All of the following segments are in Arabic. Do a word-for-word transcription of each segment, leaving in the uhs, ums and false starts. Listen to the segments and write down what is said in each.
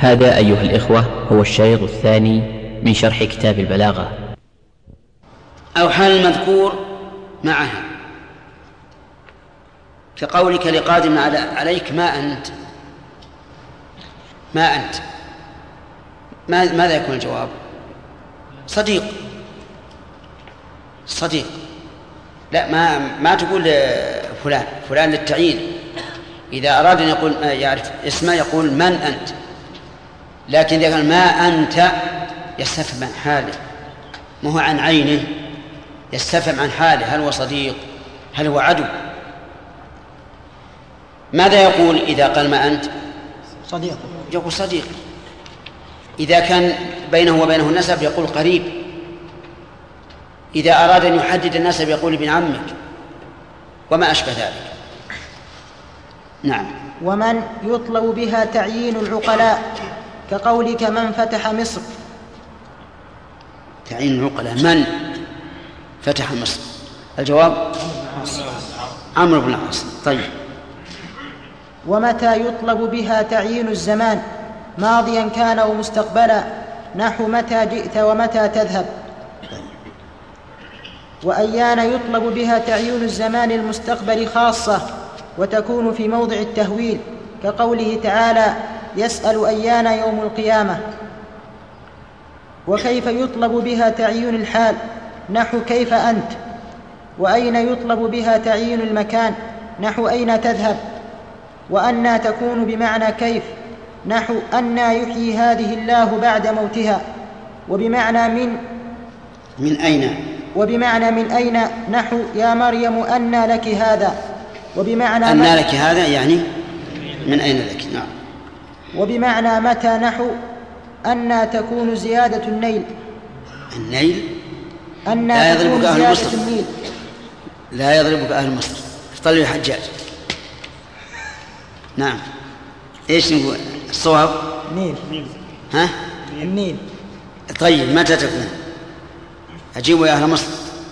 هذا أيها الإخوة هو الشريط الثاني من شرح كتاب البلاغة. أو حال المذكور معها كقولك لقادم عليك ما أنت ما أنت ماذا يكون الجواب؟ صديق صديق لا ما ما تقول فلان فلان للتعيين. إذا أراد أن يقول يعرف اسمه يقول من أنت، لكن إذا قال ما أنت يستفهم عن حاله، ما هو عن عينه، يستفهم عن حاله، هل هو صديق هل هو عدو. ماذا يقول إذا قال ما أنت؟ صديق. يقول صديق. إذا كان بينه وبينه النسب يقول قريب. إذا أراد أن يحدد النسب يقول ابن عمك وما أشبه ذلك. نعم. ومن يطلب بها تعيين العقلاء كقولك من فتح مصر. تعيين العقلاء من فتح مصر؟ الجواب عمرو بن العاص. طيب. ومتى يطلب بها تعيين الزمان ماضيا كان أو مستقبلا نحو متى جئت ومتى تذهب. وأيان يطلب بها تعيين الزمان المستقبل خاصة وتكون في موضع التهويل كقوله تعالى يسأل أيان يوم القيامة. وكيف يطلب بها تعيين الحال نحو كيف أنت. وأين يطلب بها تعيين المكان نحو أين تذهب. وأنى تكون بمعنى كيف نحو أنى يحيي هذه الله بعد موتها. وبمعنى من من أين وبمعنى من أين نحو يا مريم أنى لك هذا. وبمعنى أنى لك هذا يعني من أين لك. نعم. وبمعنى متى نحو أنى تكون زيادة النيل. النيل أنى لا يضربك أهل مصر. النيل. لا يضربك أهل مصر. طلع الحجاج. نعم. إيش نقول الصواب؟ نيل. ها؟ النيل. طيب متى تكون؟ أجيبوا يا أهل مصر.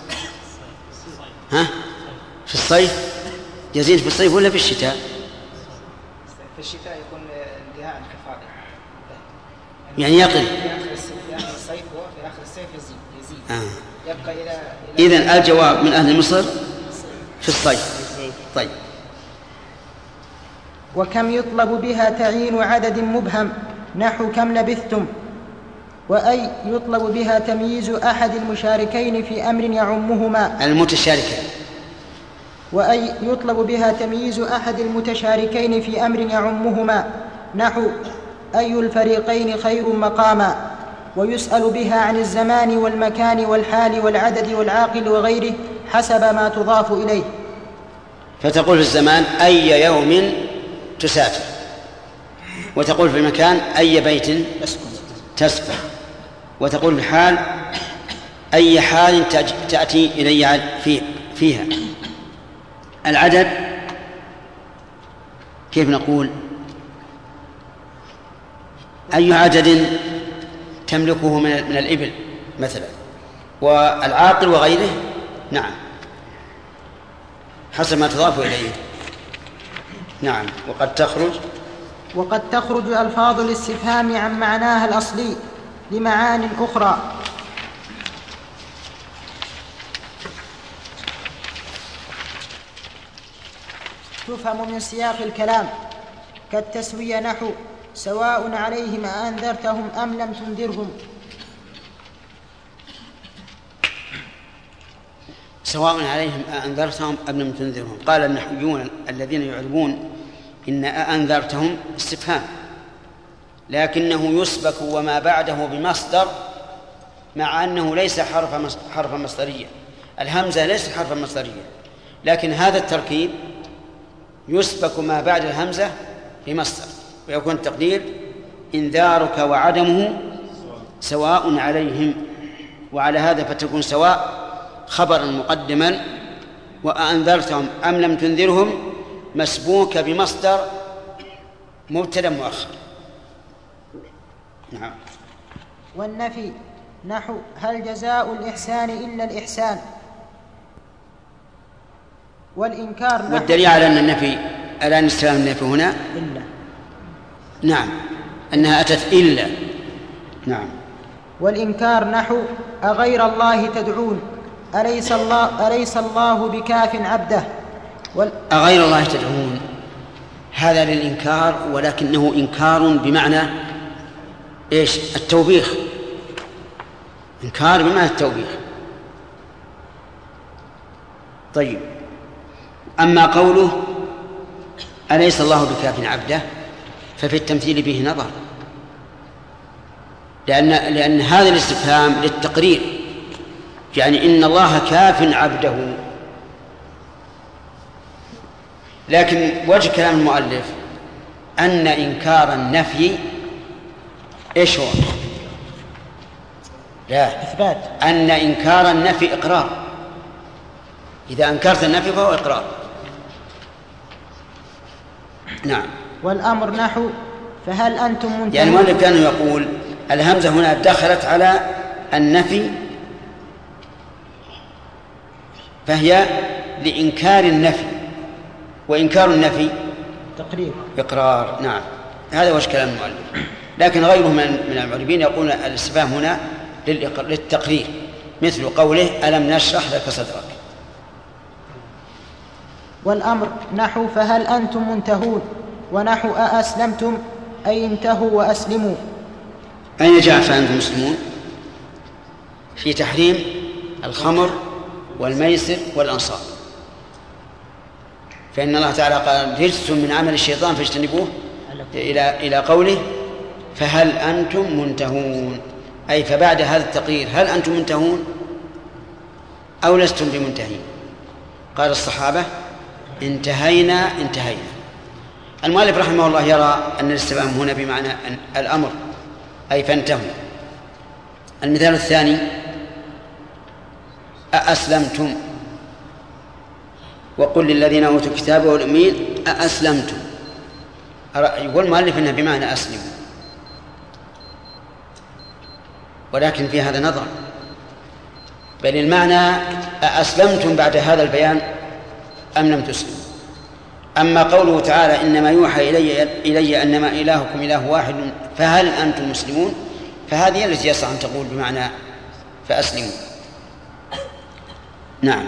ها؟ في الصيف يزيد في الصيف ولا في الشتاء؟ في الشتاء يكون انتهاء الكفاءة يعني يقل في آخر الصيف وفي آخر الصيف يزيد يزيد آه. يبقى إلى إذن الجواب من أهل مصر في الصيف. طيب. وكم يطلب بها تعيين عدد مبهم نحو كم لبثتم. وأي يطلب بها تمييز أحد المشاركين في أمر يعمهما المتشاركين. وأي يطلب بها تمييز أحد المتشاركين في أمر يعمهما نحو أي الفريقين خير مقاما. ويسأل بها عن الزمان والمكان والحال والعدد والعاقل وغيره حسب ما تضاف إليه. فتقول في الزمان أي يوم تسافر، وتقول في المكان أي بيت تسكن، وتقول في الحال أي حال تأتي إلي فيها. العدد كيف نقول؟ أي عدد تملكه من الإبل مثلا، والعاقل وغيره. نعم حسب ما تضاف إليه. نعم. وقد تخرج وقد تخرج ألفاظ الاستفهام عن معناها الأصلي لمعان أخرى. تفهم من سياق الكلام كالتسوية نحو سواء عليهم أأنذرتهم أم لم تنذرهم. سواء عليهم أأنذرتهم أم لم تنذرهم. قال النحويون الذين يعربون إن أأنذرتهم استفهام، لكنه يسبك وما بعده بمصدر، مع أنه ليس حرف حرفا مصدريا. الهمزة ليست حرفا مصدريا، لكن هذا التركيب يسبك ما بعد الهمزة بمصدر، ويكون التقدير إنذارك وعدمه سواء عليهم. وعلى هذا فتكون سواء خبرا مقدما، وأنذرتهم أم لم تنذرهم مسبوك بمصدر مبتدأ مؤخر. نعم. والنفي نحو هل جزاء الإحسان إلا الإحسان. والإنكار والدليل على أن النفي على أن استفهام النفي هنا إلا. نعم أنها أتت إلا. نعم. والإنكار نحو أغير الله تدعون أليس الله, أليس الله بكاف عبده وال... أغير الله تدعون، هذا للإنكار، ولكنه إنكار بمعنى إيش؟ التوبيخ، إنكار بمعنى التوبيخ. طيب، أما قوله أليس الله بكاف عبده ففي التمثيل به نظر، لأن, لأن هذا الاستفهام للتقرير، يعني إن الله كاف عبده. لكن وجه كلام المؤلف أن إنكار النفي إيش هو؟ لا، إثبات. أن إنكار النفي إقرار، إذا أنكرت النفي فهو إقرار. نعم. والأمر نحو فهل أنتم منتهون. يعني المؤلف كان يقول الهمزة هنا دخلت على النفي، فهي لإنكار النفي، وإنكار النفي تقرير إقرار. نعم، هذا وجه كلام المؤلف. لكن غيره من المعربين يقول الاستفهام هنا للتقرير، مثل قوله ألم نشرح لك صدرك. والأمر نحو فهل أنتم منتهون، ونحو أأسلمتم أي انتهوا وأسلموا. أين جاء فأنتم مسلمون؟ في تحريم الخمر والميسر والأنصاب، فإن الله تعالى قال رجس من عمل الشيطان فاجتنبوه، إلى إلى قوله فهل أنتم منتهون، أي فبعد هذا التقرير هل أنتم منتهون أو لستم بمنتهين؟ قال الصحابة انتهينا انتهينا. المؤلف رحمه الله يرى أن الاستفهام هنا بمعنى الأمر، أي فانتهوا. المثال الثاني أأسلمتم، وقل للذين أوتوا الكتاب والأمين أأسلمتم، يقول المؤلف إنه بمعنى أسلموا، ولكن في هذا نظر، بل المعنى أأسلمتم بعد هذا البيان أم لم تسلموا. أما قوله تعالى إنما يوحى إلي, إلي أنما إلهكم إله واحد فهل أنتم مسلمون، فهذه التي يصح أن تقول بمعنى فأسلموا. نعم.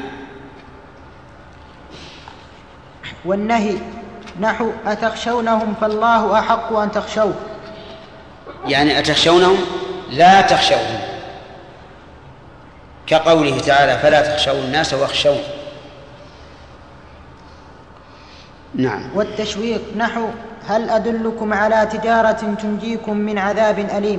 والنهي نحو أتخشونهم فالله أحق أن تخشوه، يعني أتخشونهم لا تخشوهم، كقوله تعالى فلا تخشوا الناس واخشوا. نعم. والتشويق نحو هل أدلكم على تجارة تنجيكم من عذاب أليم.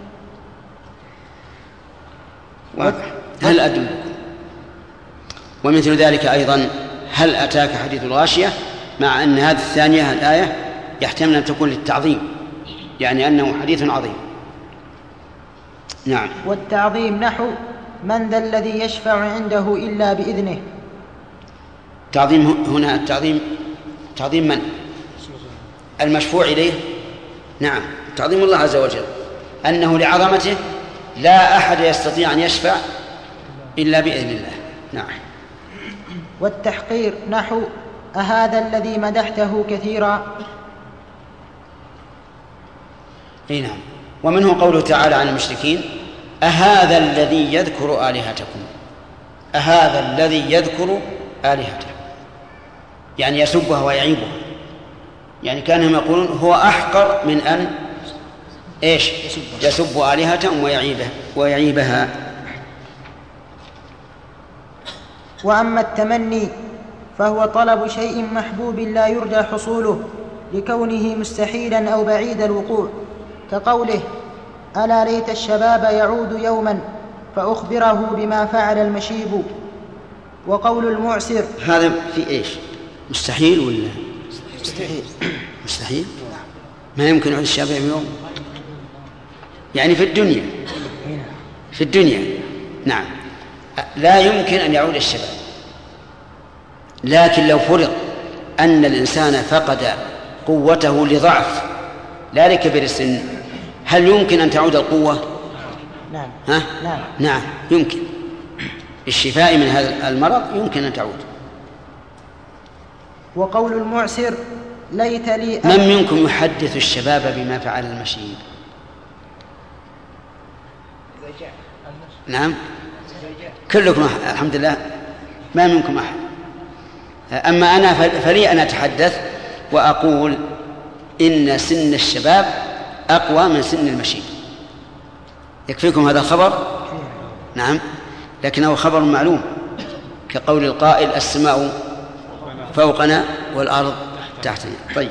هل أدلكم، ومثل ذلك أيضا هل أتاك حديث الغاشية، مع أن هذه الثانية الآية يحتمل أن تكون للتعظيم، يعني أنه حديث عظيم. نعم. والتعظيم نحو من ذا الذي يشفع عنده إلا بإذنه. تعظيم هنا التعظيم تعظيم من؟ المشفوع إليه. نعم، تعظيم الله عز وجل، أنه لعظمته لا أحد يستطيع أن يشفع إلا بإذن الله. نعم. والتحقير نحو أهذا الذي مدحته كثيرا. إيه نعم. ومنه قوله تعالى عن المشركين أهذا الذي يذكر آلهتكم، أهذا الذي يذكر آلهته، يعني يسبها ويعيبها، يعني كانهم يقولون هو أحقر من أن إيش يسب آلهتهم ويعيبها ويعيبها. وأما التمني فهو طلب شيء محبوب لا يرجى حصوله لكونه مستحيلا أو بعيد الوقوع، كقوله ألا ليت الشباب يعود يوما فأخبره بما فعل المشيب. وقول المعسر هذا في إيش؟ مستحيل ولا مستحيل؟ مستحيل، ما يمكن يعود الشباب يوم، يعني في الدنيا في الدنيا نعم لا يمكن أن يعود الشباب. لكن لو فرض أن الإنسان فقد قوته لضعف لا لكبر السن، هل يمكن أن تعود القوة؟ نعم. ها؟ نعم. نعم يمكن، الشفاء من هذا المرض يمكن أن تعود. وقول المعسر ليت لي من منكم يحدث الشباب بما فعل المشيب؟ نعم كلكم الحمد لله، ما منكم أحد. أما أنا فلي أن أتحدث وأقول إن سن الشباب أقوى من سن المشيب. يكفيكم هذا الخبر؟ نعم، لكنه خبر معلوم كقول القائل السماء فوقنا والأرض تحتنا. طيب.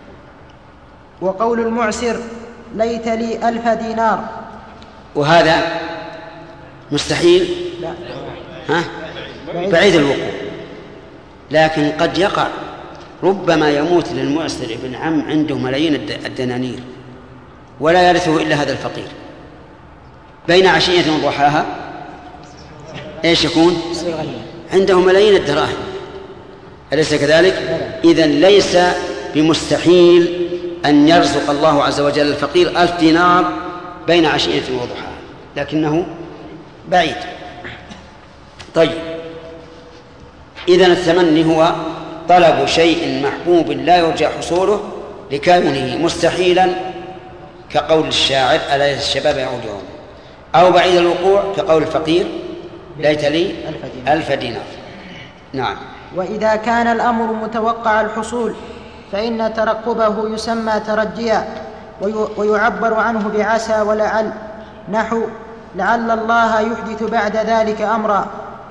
وقول المعسر ليت لي ألف دينار، وهذا مستحيل؟ لا. ها؟ بعيد الوقوع، لكن قد يقع. ربما يموت للمعسر ابن عم عنده ملايين الدنانير ولا يرثه إلا هذا الفقير، بين عشية وضحاها ايش يكون؟ عنده ملايين الدراهم، أليس كذلك؟ إذن ليس بمستحيل أن يرزق الله عز وجل الفقير ألف دينار بين عشية وضحاها، لكنه بعيد. طيب، إذن التمني هو طلب شيء محبوب لا يرجى حصوله لكونه مستحيلا كقول الشاعر ألا الشباب يعودون، أو بعيد الوقوع كقول الفقير ليت لي ألف دينار. نعم. وإذا كان الأمر متوقع الحصول فإن ترقبه يسمى ترجيا، ويعبر عنه بعسى ولعل، نحو لعل الله يحدث بعد ذلك أمرا.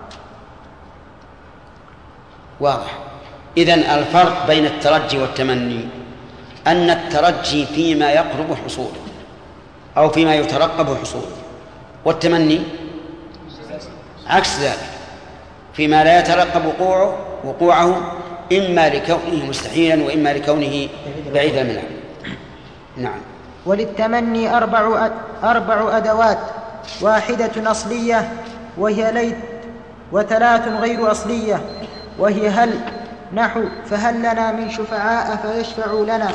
واضح. إذن الفرق بين الترجي والتمني أن الترجي فيما يقرب حصوله أو فيما يترقب حصوله، والتمني عكس ذلك، فيما لا يترقب وقوعه وقوعه إما لكونه مستحيلا وإما لكونه بعيدا منه. نعم. وللتمني أربع أربع أدوات، واحدة أصلية وهي ليت، وثلاث غير أصلية وهي هل، نحو فهل لنا من شفعاء فيشفعوا لنا.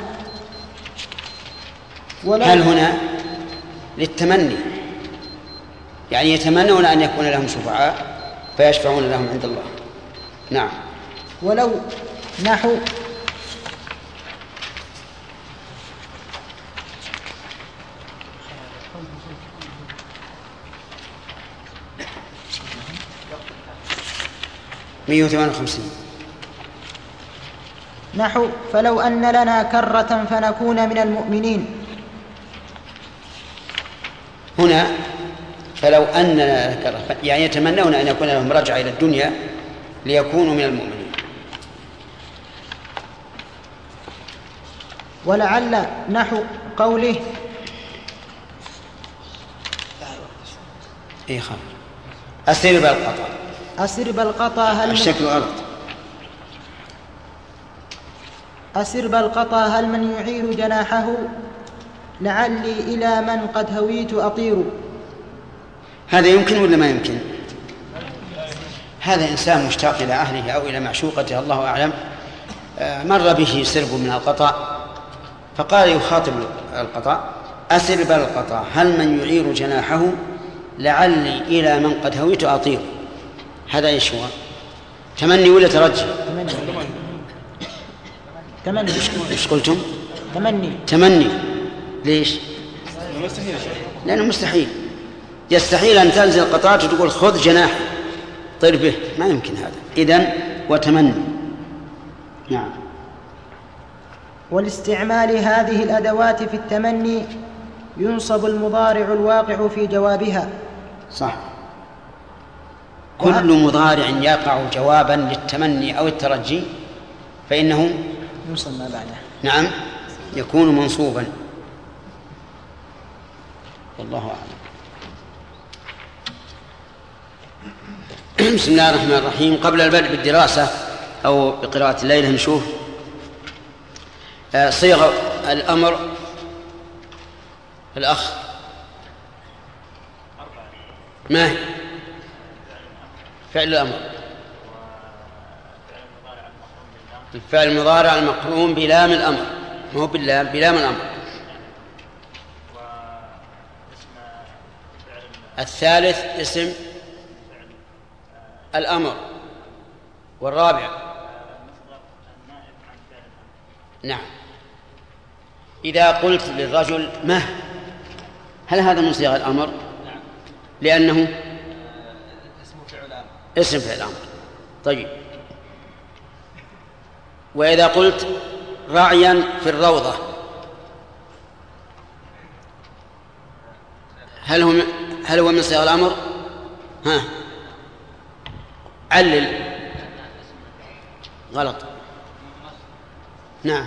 هل هنا للتمني، يعني يتمنون أن يكون لهم شفعاء فيشفعون لهم عند الله. نعم. ولو نحو مئة وثمانية وخمسين، نحو فلو أن لنا كرة فنكون من المؤمنين. هنا فلو أن لنا كرة، يعني يتمنون أن يكون لهم رجعة إلى الدنيا ليكونوا من المؤمنين. ولعل، نحو قوله إيه خبر أسر بالقطع، أسر بالقطع هل الشكل غلط، أسر بالقطع هل من يعير جناحه لعلي إلى من قد هويت أطير. هذا يمكن ولا ما يمكن؟ هذا إنسان مشتاق إلى أهله أو إلى معشوقته الله أعلم، مر به سرب من القطع فقال يخاطب القطع أسر بالقطع هل من يعير جناحه لعلي إلى من قد هويت أطير. هذا إيش هو؟ تمني ولا ترجي؟ تمني. تمني. إيش قلتم؟ تمني. تمني. ليش؟ لأنه مستحيل، يستحيل أن تنزل القطعة وتقول خذ جناح طير به، ما يمكن هذا. إذن وتمني. نعم. ولاستعمال هذه الأدوات في التمني ينصب المضارع الواقع في جوابها. صح. كل مضارع يقع جوابا للتمني أو الترجي فإنه ينصب ما بعده. نعم يكون منصوبا. والله أعلم. بسم الله الرحمن الرحيم. قبل البدء بالدراسة أو بقراءة الليلة نشوف صيغ الأمر. الأخ ما هي؟ فعل الأمر، الفعل المضارع المقرون بلام الأمر، ما هو باللام، بلام الأمر. الثالث اسم الأمر، والرابع نعم. إذا قلت للرجل مه، هل هذا من صيغ الأمر؟ نعم. لأنه اسم فعل أمر. اسم فعل أمر. طيب. وإذا قلت راعيا في الروضة، هل هو هل هو من صيغ الأمر؟ ها، علل. غلط. نعم،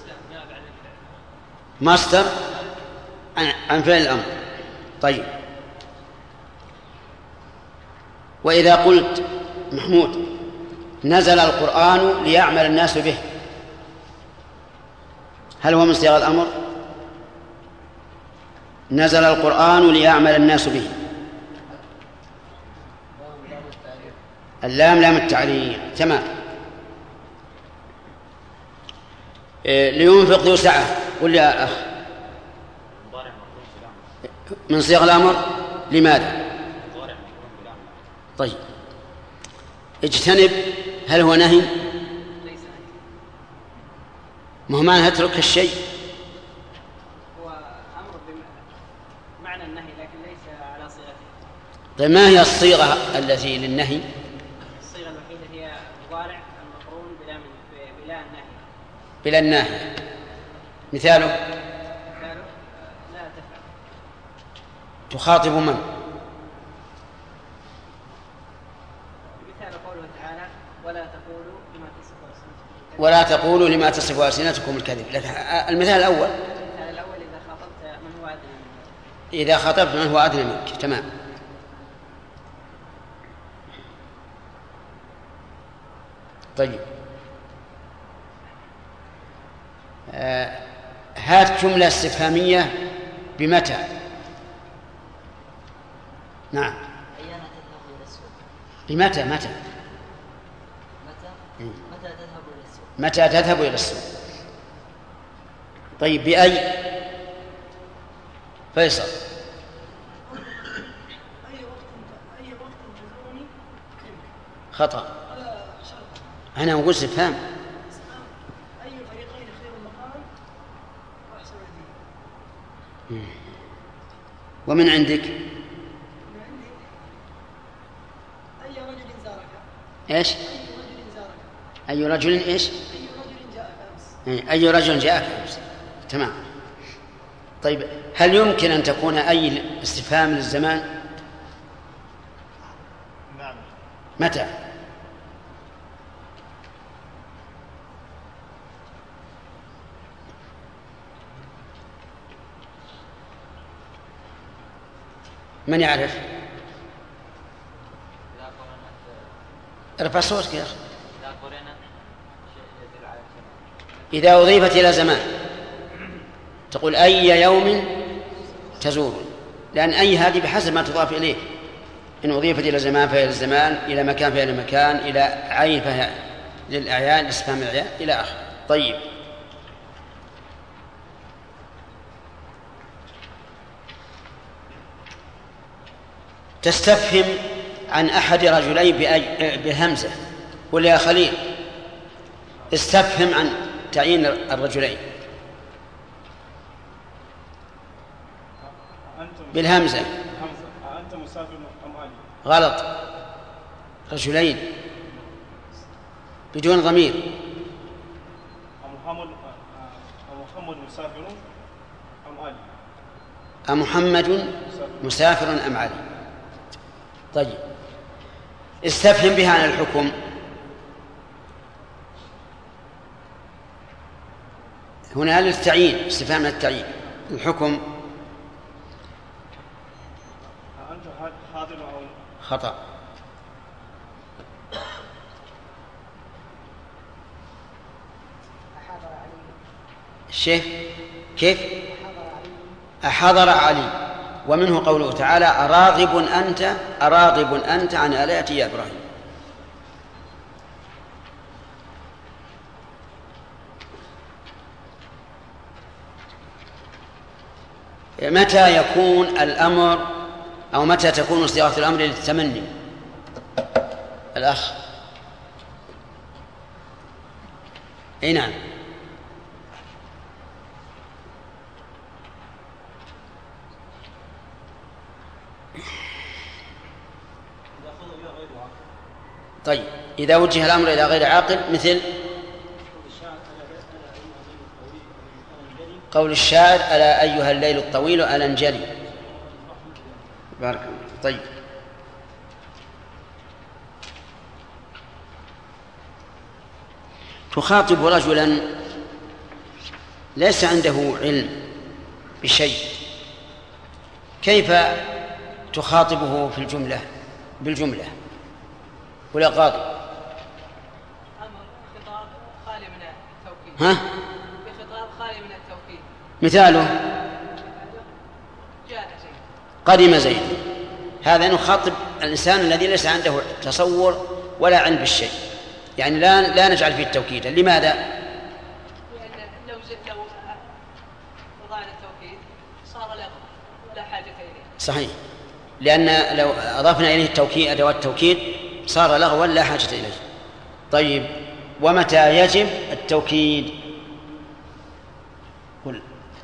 مصدر عن فعل الأمر. طيب. وإذا قلت محمود نزل القرآن ليعمل الناس به، هل هو من صيغ الأمر؟ نزل القرآن ليعمل الناس به، اللام لام التعليل. تمام. إيه لينفق ذو سعة، قل يا أخ من صيغ الأمر. لماذا؟ طيب. اجتنب، هل هو نهي؟ مهما اترك الشيء. هو أمر بمعنى النهي لكن ليس على صيغته. طيب ما هي الصيغة التي للنهي؟ الصيغة الوحيدة هي مضارع المقرون بلا من بلا النهي. بلا النهي. مثاله؟ مثاله لا تفعل. تخاطب من؟ مثال قوله تعالى ولا تقولوا لما تصف ألسنتكم ولا تقولوا لما تصف ألسنتكم الكذب. المثال الأول، المثال الأول إذا خاطبت من هو أدنى منك. إذا خاطبت من هو أدنى منك. تمام. طيب. آه هات جملة استفهامية بمتى. نعم. أيان تذهب إلى السوق؟ بمتى؟ متى؟ متى؟ متى تذهب إلى السوق؟ متى تذهب إلى السوق؟ طيب بأي؟ فيصل. أي وقت أي وقت تزورني؟ خطأ. أنا أقول استفهام. أي الفريقين خير المقام وأحسن الدين؟ ومن عندك؟ من عندي أي رجل زارك؟ إيش؟ أي رجل زارك؟ أي رجل إيش؟ أي رجل جاءك أمس؟ أي رجل جاءك أمس. تمام. طيب هل يمكن أن تكون أي استفهام للزمان؟ نعم. متى؟ من يعرف؟ ارفع صوتك يا أخي. إذا أضيفت إلى زمان تقول أي يوم تزور، لأن أي هذه بحسب ما تضاف إليه. إن أضيفت إلى زمان فهي للزمان، إلى مكان فهي للمكان، إلى عين فهي للأعيان، استفهام الأعيان إلى آخر. طيب. تستفهم عن أحد رجلين بأي بهمزة، قل يا خليل استفهم عن تعيين الرجلين بالهمزة. أنت مسافر أم آلي؟ غلط. رجلين بدون ضمير. محمد محمد مسافر أم آلي؟ أمحمد مسافر أم علي؟ طيب استفهم بها عن الحكم. هنا للتعيين، استفهام التعيين. الحكم أنت حاضر أو خطأ. الشيخ كيف؟ أحضر علي. ومنه قوله تعالى أراغب أنت أراغب أنت عن آلهتي يا إبراهيم. متى يكون الأمر أو متى تكون صيغة الأمر للتمني؟ الأخ. أي نعم. طيب إذا وجه الأمر إلى غير عاقل مثل قول الشاعر ألا أيها الليل الطويل ألا انجلي. بارك الله. طيب تخاطب رجلا ليس عنده علم بشيء، كيف تخاطبه في الجملة بالجملة ولا قاضي؟ خطاب خالي من التوكيد. ها؟ بخطاب خالي من التوكيد. مثاله جاء زيد. قدم زيد. هذا نخاطب الإنسان الذي ليس عنده تصور ولا علم بالشيء، يعني لا لا نجعل فيه التوكيد. لماذا؟ لأن لو زدت لو وضعنا التوكيد صار له لا حاجة إليه. صحيح، لأن لو أضفنا إليه التوكيد أدوات التوكيد صار لغوا لا حاجة إليه. طيب ومتى يجب التوكيد؟ قل.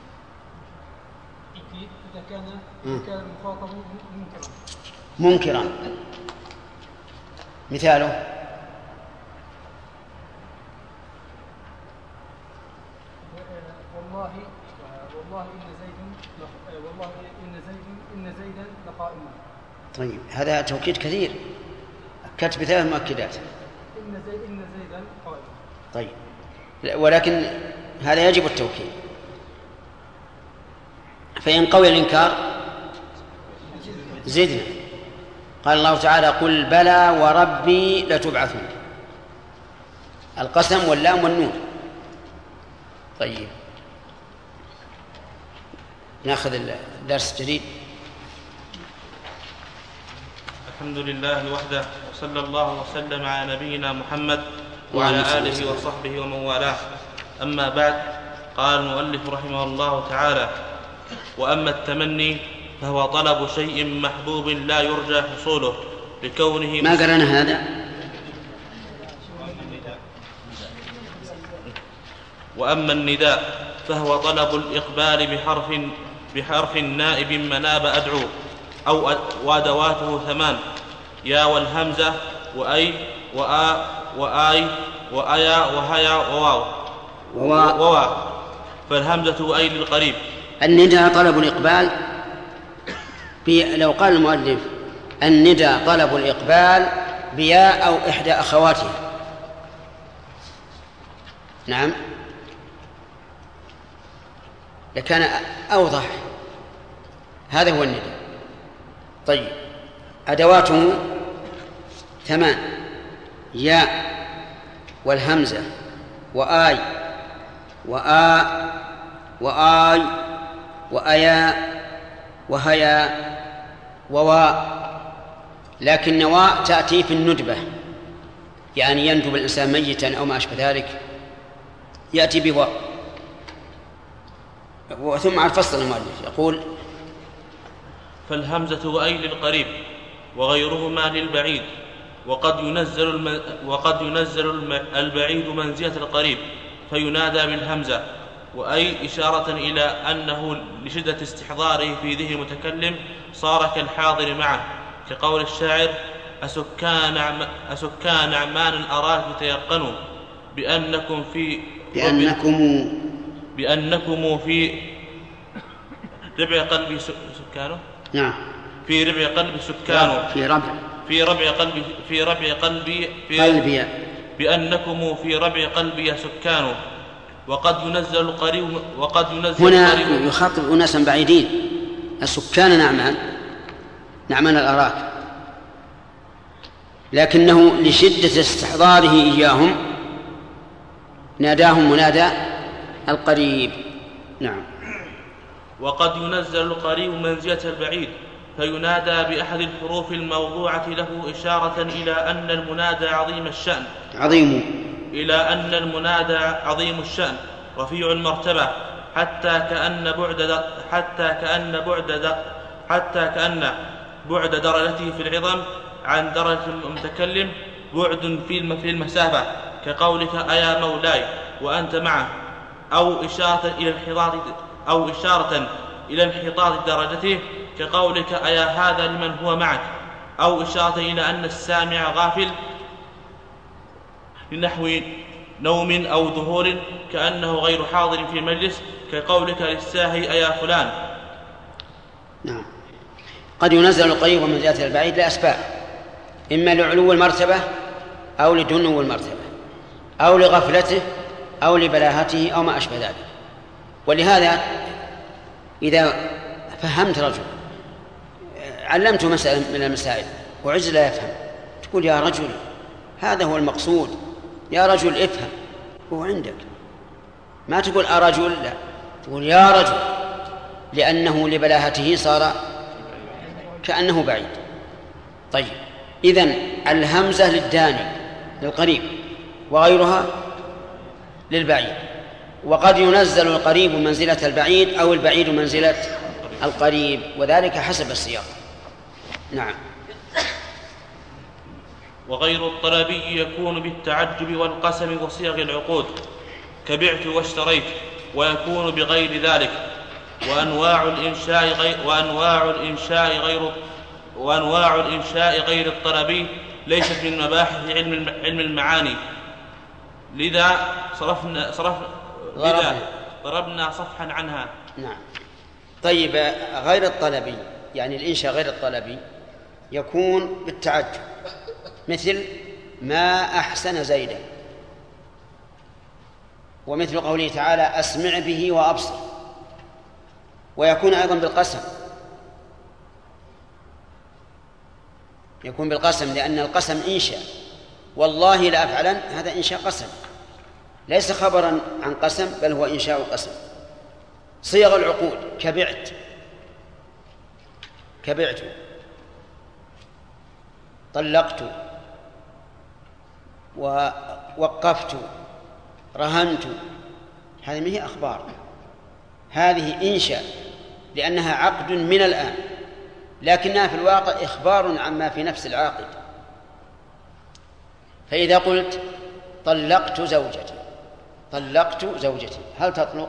إذا كان كان المخاطب منكرا. منكرا. مثاله والله والله إن زيد والله إن زيد إن زيدا لقائم. طيب هذا توكيد كثير، أكدت بثلاث مؤكدات. إن زيد إن زيدا قائم. طيب ولكن هذا يجب التوكيد. فإن قوي الإنكار زدنا. قال الله تعالى قل بلى وربي لتبعثن. القسم واللام والنون. طيب ناخذ الدرس الجديد. الحمد لله وحده وصلى الله وسلم على نبينا محمد وعلى آله وصحبه ومن والاه. أما بعد، قال المؤلف رحمه الله تعالى: وأما التمني فهو طلب شيء محبوب لا يرجى حصوله لكونه ما قرأنا هذا. وأما النداء فهو طلب الإقبال بحرف بحرف نائب مناب أدعو أو وأدواته ثمان: يا والهمزة وأي وآ وآي وأيا وهيا وواو وواو. فالهمزة أي للقريب. النداء طلب الإقبال. لو قال المؤلف النداء طلب الإقبال بياء أو إحدى أخواته، نعم، لكان أوضح. هذا هو النداء. طيب أدواته ثمان: ياء والهمزة وآي وآ وآي وأيا وهيا وواء. لكن واء تأتي في الندبة، يعني يندب الإنسان ميتا أو ما أشبه ذلك، يأتي بواء. ثم على الفصل المؤلف يقول: فالهمزة أي للقريب وغيرهما للبعيد، وقد ينزل الم... وقد ينزل الم... البعيد منزلة القريب فينادى بالهمزة، وأي إشارة إلى أنه لشدة استحضاره في ذهن المتكلم صار كالحاضر معه، كقول الشاعر: أسكان عم... أسكان عمان أراك تيقنوا بأنكم في بأنكم بأنكم في ربع قلبي سكانه. نعم، في ربع قلبي سكانه في ربع في ربع قلبي في ربع قلبي في قلبي بأنكم في ربع قلبي سكانه. وقد ينزل القريب وقد ينزل هنا القريب يخاطب أناسا بعيدين. السكان نعمان نعمان الأراك، لكنه لشدة استحضاره إياهم ناداهم منادى القريب. نعم. وقد ينزل القريب منزلة البعيد فينادى بأحد الحروف الموضوعة له إشارة إلى أن المنادى عظيم الشأن عظيم إلى أن المنادى عظيم الشأن رفيع المرتبة، حتى كأن بعد حتى كأن بعد حتى كأن بعد درجته في العظم عن درجة المتكلم بعد في المسافة، كقولك: أيا مولاي وأنت معه، أو إشارة إلى انحطاط أو إشارة إلى انحطاط درجته كقولك أيا هذا لمن هو معك، أو إشارة إلى أن السامع غافل لنحو نوم أو ظهور كأنه غير حاضر في مجلس، كقولك للساهي أيا فلان. نعم. قد ينزل القريب من منزلة البعيد لأسباب، إما لعلو المرتبة أو لدنو المرتبة أو لغفلته أو لبلاهته أو ما أشبه ذلك. ولهذا إذا فهمت رجل علمته مسألة من المسائل وعز لا يفهم، تقول يا رجل هذا هو المقصود، يا رجل افهم، هو عندك. ما تقول أرجل، لا، تقول يا رجل، لأنه لبلاهته صار كأنه بعيد. طيب، إذن الهمزة للداني للقريب وغيرها للبعيد، وقد ينزل القريب منزلة البعيد أو البعيد منزلة القريب، وذلك حسب السياق. نعم. وغير الطلبي يكون بالتعجب والقسم وصيغ العقود، كبعت واشتريت، ويكون بغير ذلك. وأنواع الإنشاء غير وأنواع الإنشاء غير وأنواع الإنشاء غير الطلبي ليست من مباحث علم علم المعاني، لذا صرفنا صرف لذا ضربنا صفحا عنها. نعم. طيب، غير الطلبي يعني الإنشاء غير الطلبي يكون بالتعجب، مثل ما أحسن زيدا، ومثل قوله تعالى أسمع به وأبصر. ويكون أيضا بالقسم، يكون بالقسم لأن القسم إنشاء، والله لا أفعلن، هذا إنشاء قسم ليس خبرا عن قسم، بل هو إنشاء قسم. صيغ العقود كبعت، كبعت، طلقت، ووقفت، رهنت، هذه ما هي أخبار، هذه إنشاء لأنها عقد من الآن، لكنها في الواقع إخبار عما في نفس العاقد. فإذا قلت طلقت زوجتي، طلقت زوجتي، هل تطلق؟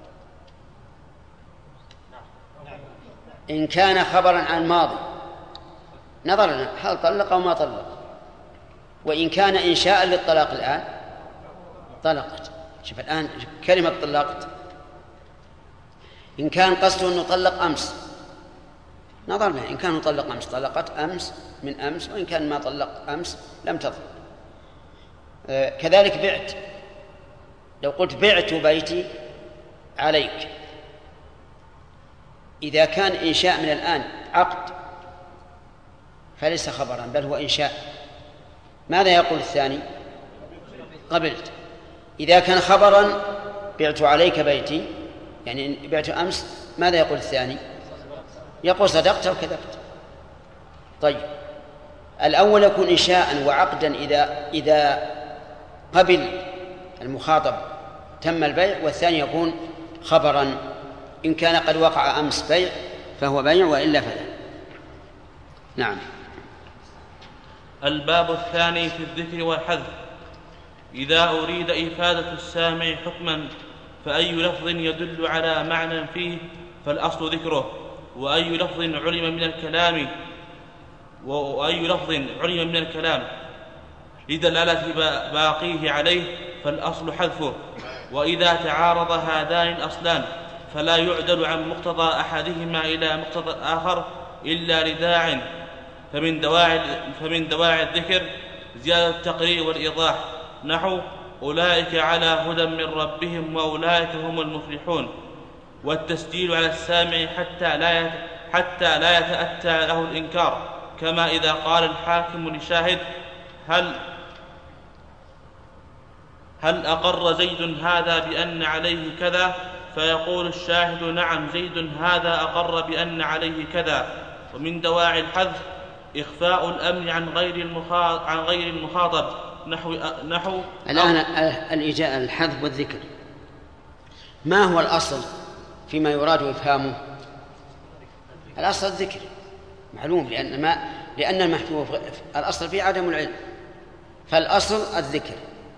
إن كان خبرا عن ماضي نظرنا هل طلق أو ما طلق، وإن كان إنشاء للطلاق الآن طلقت. شوف الآن كلمة طلقت، إن كان قصده أنه طلق أمس نظرنا، إن كان طلق أمس طلقت أمس من أمس، وإن كان ما طلق أمس لم تطلق. آه كذلك بعت، لو قلت بعت بيتي عليك، إذا كان إنشاء من الآن عقد فليس خبرا بل هو إنشاء. ماذا يقول الثاني؟ قبلت. إذا كان خبرا بعت عليك بيتي يعني بعت أمس، ماذا يقول الثاني؟ يقول صدقت وكذبت. طيب، الأول يكون إنشاء وعقدا إذا إذا قبل المخاطب تم البيع، والثاني يكون خبرا إن كان قد وقع أمس بيع فهو بيع، وإلا فلا. نعم. الباب الثاني في الذكر والحذف. إذا أريد إفادة السامع حكما فأي لفظ يدل على معنى فيه فالأصل ذكره، وأي لفظ علم من الكلام وأي لفظ علم من الكلام لدلالة باقيه عليه فالأصل حذفه. وإذا تعارض هذان الأصلان فلا يعدل عن مقتضى أحدهما إلى مقتضى الآخر إلا لداع، فمن دواعي فمن دواعي الذكر زيادة التقرير والإيضاح، نحو أولئك على هدى من ربهم وأولئك هم المفلحون، والتسجيل على السامع حتى لا حتى لا يتأتى له الإنكار، كما إذا قال الحاكم لشاهد هل هل أقر زيد هذا بأن عليه كذا، فيقول الشاهد نعم زيد هذا أقر بأن عليه كذا. ومن دواعي الحذف إخفاء الأمر عن غير المخاطب عن غير المخاطب نحو نحو الآن الإجاء الحذف والذكر، ما هو الأصل فيما يراد إفهامه؟ الأصل الذكر معلوم، لأن ما لأن المحذوف الأصل فيه عدم العلم، فالأصل الذكر.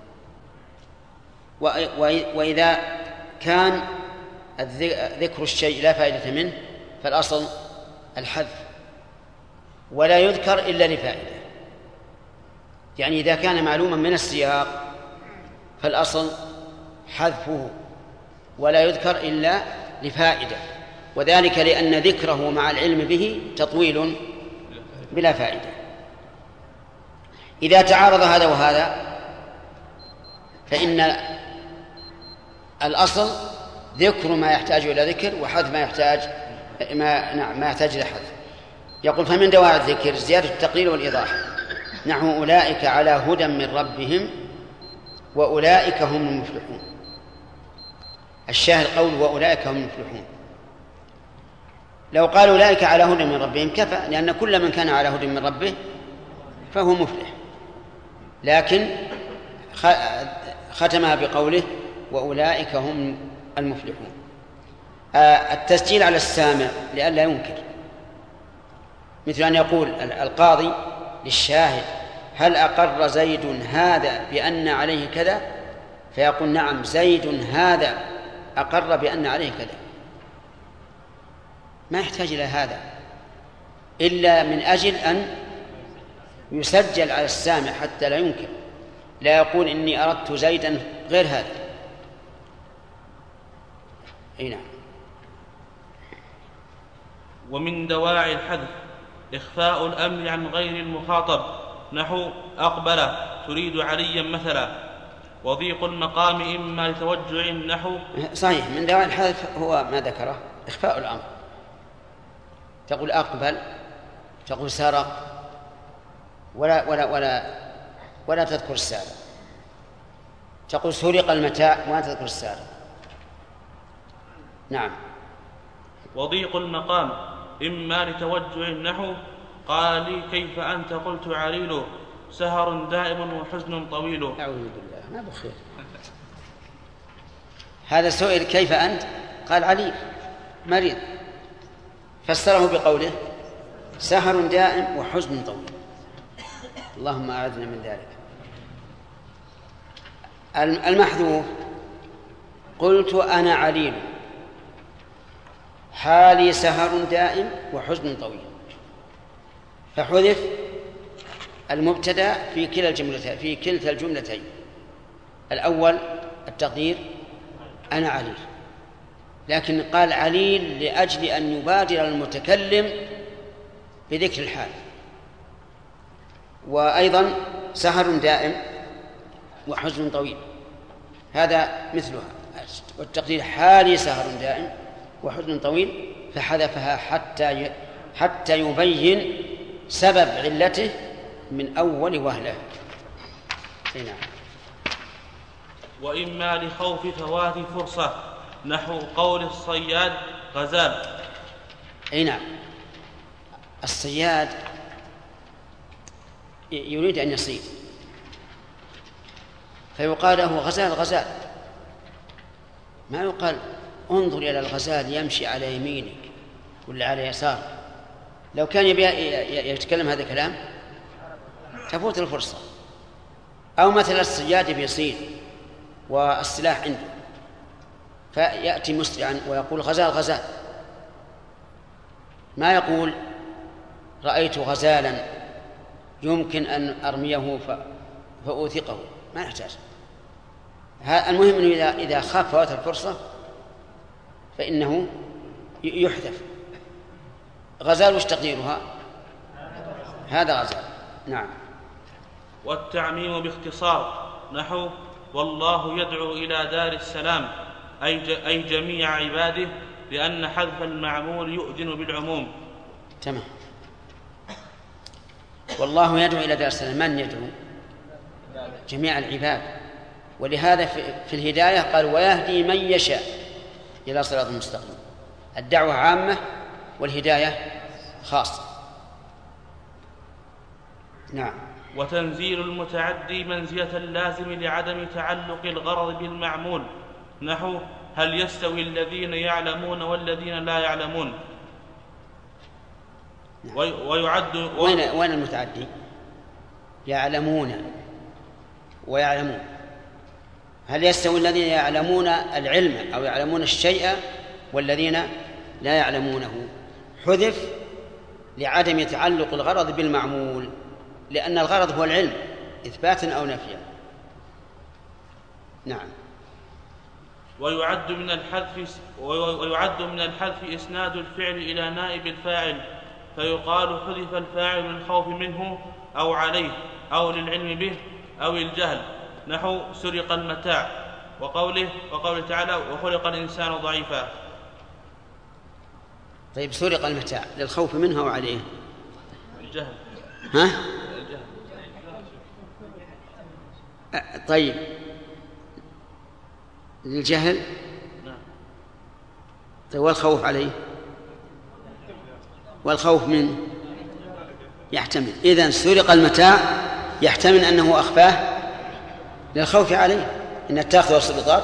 وإذا كان ذكر الشيء لا فائدة منه فالأصل الحذف ولا يذكر إلا لفائدة. يعني إذا كان معلوما من السياق فالأصل حذفه ولا يذكر إلا لفائدة، وذلك لأن ذكره مع العلم به تطويل بلا فائدة. إذا تعارض هذا وهذا فإن الأصل ذكر ما يحتاج إلى ذكر وحذف ما يحتاج ما نعم ما يحتاج إلى حذف. يقول فمن دواعي الذكر زيادة التقليل والإيضاح، نحو أولئك على هدى من ربهم وأولئك هم المفلحون. الشاهد قول وأولئك هم المفلحون. لو قال أولئك على هدى من ربهم كفى، لأن كل من كان على هدى من ربه فهو مفلح، لكن ختمها بقوله وأولئك هم المفلحون. التسجيل على السامع لئلا ينكر، مثل أن يقول القاضي للشاهد هل أقر زيد هذا بأن عليه كذا، فيقول نعم زيد هذا أقر بأن عليه كذا، ما يحتاج إلى هذا إلا من أجل أن يسجل على السامع حتى لا ينكر، لا يقول إني أردت زيدا غير هذا. أي نعم. ومن دواعي الحذف إخفاء الأمر عن غير المخاطب، نحو أقبل تريد عليا مثلا، وضيق المقام إما لتوجع، نحو صحيح. من دواعي الحذف هو ما ذكره إخفاء الأمر، تقول أقبل، تقول سرق، ولا ولا ولا ولا تذكر السارق، تقول سرق المتاع ولا تذكر السارق. نعم. وضيق المقام إما لتوجع، نحو قال لي كيف أنت قلت عليل سهر دائم وحزن طويل. أعوذ بالله، ما بخير. هذا سئل كيف أنت قال عليل مريض، فسره بقوله سهر دائم وحزن طويل. اللهم أعذنا من ذلك. المحذوف قلت أنا عليل حالي سهر دائم وحزن طويل، فحذف المبتدأ في كلا الجملتين في كلتا الجملتين. الأول التقدير أنا عليل، لكن قال عليل لأجل أن يبادر المتكلم بذكر الحال. وأيضا سهر دائم وحزن طويل هذا مثلها، والتقدير حالي سهر دائم وحزن طويل، فحذفها حتى حتى يبين سبب علته من أول وهلة. نعم. وإما لخوف فوات فرصة، نحو قول الصياد غزال. أي نعم. الصياد يريد أن يصيد فيقال له غزال غزال، ما يقال انظر إلى الغزال يمشي على يمينك ولا على يسار. لو كان يبي يتكلم هذا الكلام تفوت الفرصة. أو مثل الصياد بيصيد والسلاح عنده فيأتي مسرعا ويقول غزال غزال، ما يقول رأيت غزالا يمكن أن أرميه فأوثقه، ما نحتاج. المهم أنه إذا إذا خاف فوات الفرصة فإنه يحذف. غزال وش تقديرها؟ هذا غزال. نعم. والتعميم باختصار، نحو والله يدعو إلى دار السلام، أي أي جميع عباده، لأن حذف المعمول يؤذن بالعموم. تمام. والله يدعو إلى دار السلام، من يدعو؟ جميع العباد. ولهذا في الهداية قال ويهدي من يشاء إلى صراط المستقيم. الدعوة عامة والهداية خاصة. نعم. وتنزيل المتعدي منزلة اللازم لعدم تعلق الغرض بالمعمول، نحو هل يستوي الذين يعلمون والذين لا يعلمون. نعم. ويعد و... وين وين المتعدي؟ يعلمون ويعلمون. هل يستوي الذين يعلمون العلم أو يعلمون الشيء والذين لا يعلمونه؟ حذف لعدم تعلق الغرض بالمعمول، لأن الغرض هو العلم إثباتا أو نفيا. نعم. ويعد من الحذف ويعد من الحذف إسناد الفعل إلى نائب الفاعل، فيقال حذف الفاعل للخوف منه أو عليه أو للعلم به أو الجهل، نحو سرق المتاع، وقوله وقوله تعالى وخلق الإنسان ضعيفا. طيب سرق المتاع للخوف منه أو عليه؟ الجهل. ها؟ الجهل. أه طيب للجهل. نعم. طيب والخوف عليه؟ والخوف منه يحتمل. إذن سرق المتاع يحتمل أنه أخفاه للخوف عليه، إن التاخذ والسلطات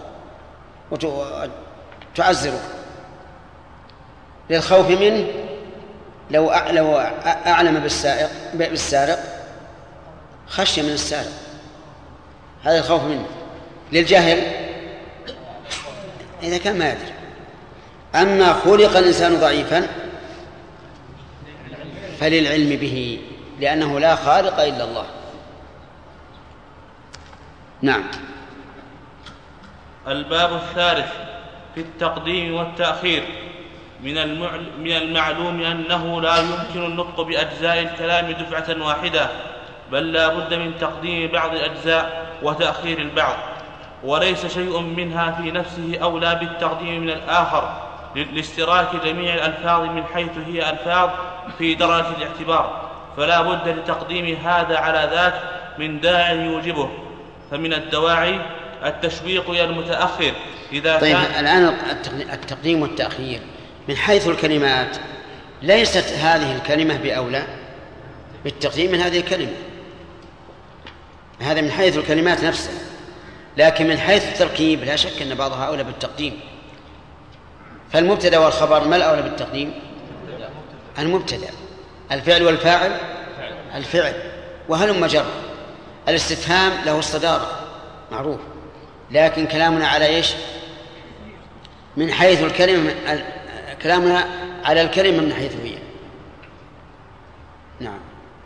وتعزره. للخوف منه لو لو أعلم بالسارق بالسارق خشي من السارق، هذا الخوف منه. للجهل إذا كان ما يدري. أما خلق الإنسان ضعيفا فللعلم به، لأنه لا خالق إلا الله. نعم. الباب الثالث في التقديم والتأخير. من من المعلوم أنه لا يمكن النطق بأجزاء الكلام دفعة واحدة، بل لا بد من تقديم بعض الأجزاء وتأخير البعض، وليس شيء منها في نفسه أولى بالتقديم من الآخر، لاشتراك جميع الألفاظ من حيث هي ألفاظ في درجة الاعتبار، فلا بد لتقديم هذا على ذاك من داع يوجبه. فمن الدواعي التشويق إلى المتأخر إذا طيب كان. الآن التقديم والتأخير من حيث الكلمات ليست هذه الكلمة بأولى بالتقديم من هذه الكلمة، هذا من حيث الكلمات نفسها، لكن من حيث التركيب لا شك أن بعضها أولى بالتقديم. فالمبتدأ والخبر ما الأولى بالتقديم؟ المبتدأ. الفعل والفاعل الفعل، وهلم جر. الاستفهام له الصدارة معروف، لكن كلامنا على إيش؟ من حيث الكلمة، كلامنا على الكلمة من حيث هي. نعم.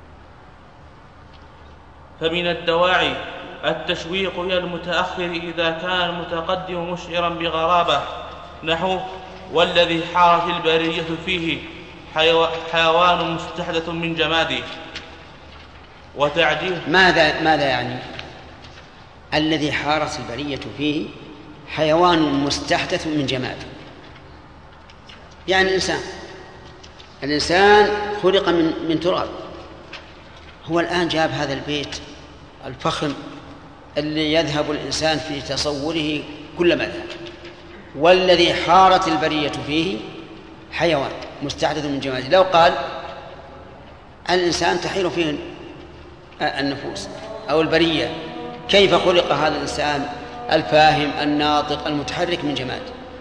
فمن الدواعي التشويق إلى المتأخر إذا كان المتقدم مشعرا بغرابة، نحو والذي حارت البرية فيه حيوان مستحدث من جماده. وتعجيل ماذا ماذا يعني؟ الذي حارت البرية فيه حيوان مستحدث من جماده، يعني الإنسان الإنسان خلق من من تراب. هو الآن جاب هذا البيت الفخم اللي يذهب الإنسان في تصوره كل مذهب، والذي حارت البرية فيه حيوان مستحدث من جماده. لو قال الإنسان تحير فيه النفوس أو البرية، كيف خلق هذا الإنسان الفاهم الناطق المتحرك من جماد؟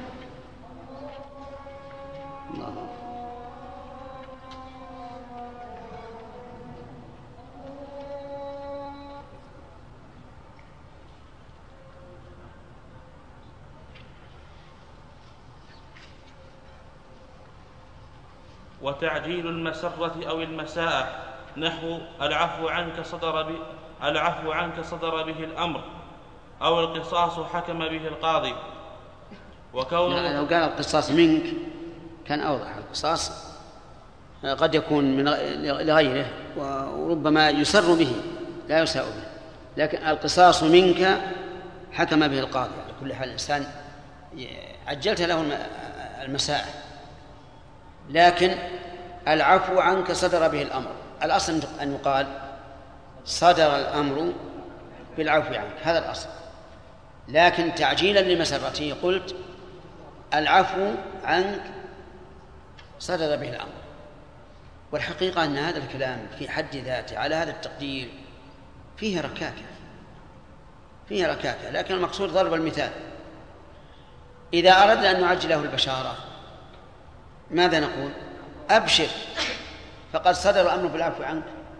وتعجيل المسرة أو المساءة، نحو العفو عنك صدر به العفو عنك صدر به الأمر، أو القصاص حكم به القاضي. وكون لو قال القصاص منك كان أوضح. القصاص قد يكون من لغيره وربما يسر به لا يساء به، لكن القصاص منك حكم به القاضي. على كل حال الإنسان عجلت له المساءة. لكن العفو عنك صدر به الأمر، الأصل أن يقال صدر الأمر بالعفو عنك، هذا الأصل. لكن تعجيلا لمسرته قلت العفو عنك صدر به الأمر. والحقيقة أن هذا الكلام في حد ذاته على هذا التقدير فيه ركاكة فيه ركاكة لكن المقصود ضرب المثال. إذا أردنا أن نعجل له البشارة ماذا نقول؟ أبشر فقد صدر الأمر بالعفو عنك.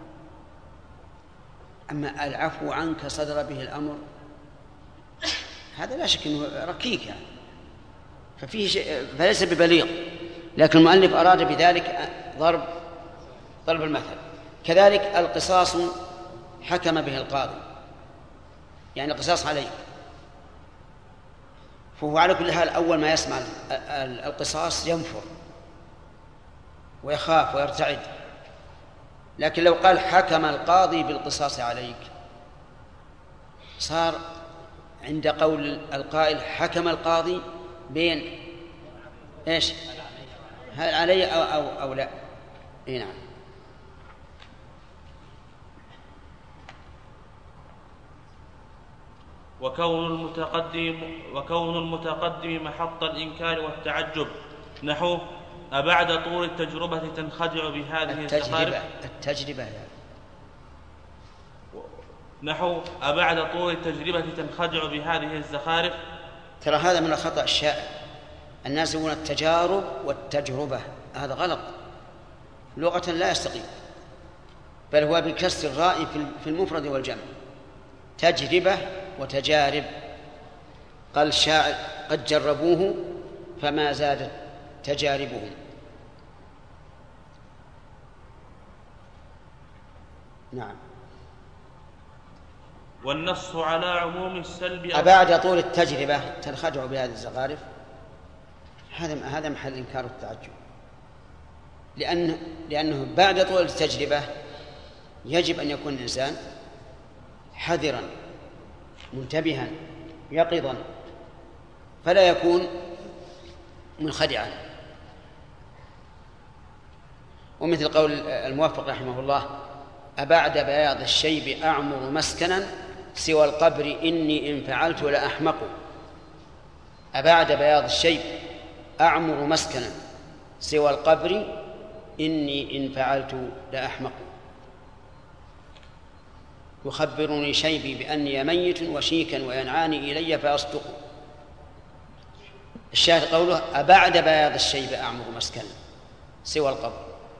أما العفو عنك صدر به الأمر هذا لا شك أنه ركيك يعني، ففيه شيء فليس ببليغ، لكن المؤلف أراد بذلك ضرب ضرب المثل. كذلك القصاص حكم به القاضي، يعني القصاص عليك، فهو على كل حال أول ما يسمع القصاص ينفر ويخاف ويرتعد. لكن لو قال حكم القاضي بالقصاص عليك، صار عند قول القائل حكم القاضي بين ايش؟ هل علي أو, أو, أو لا؟ اي نعم. وكون المتقدم وكون المتقدم محط الإنكار والتعجب، نحو أبعد طول التجربة تنخدع بهذه الزخارف التجربة يعني. نحو أبعد طول التجربة تنخدع بهذه الزخارف. ترى هذا من الخطأ الشائع، الناس يقولون التجارب والتجربة، هذا غلط لغة لا يستقيم، بل هو بكسر الراء في المفرد والجمع، تجربة وتجارب. قال الشاعر قد جربوه فما زادت تجاربهم. نعم. والنص على عموم السلب أبعد طول التجربة تنخدع بهذه الزخارف، هذا هذا محل إنكار والتعجب، لأنه لأنه بعد طول التجربة يجب أن يكون الإنسان حذرا منتبها يقظا، فلا يكون منخدعا. ومثل قول الموفق رحمه الله أبعد بياض الشيب أعمر مسكنا سوى القبر إني إن فعلت لأحمق. أبعد بياض الشيب أعمر مسكنا سوى القبر إني إن فعلت لأحمق. يخبرني شيبي بأني ميت وشيكا وينعاني إلي فأصدق. الشاهد قوله أبعد بياض الشيب أعمر مسكنا سوى القبر.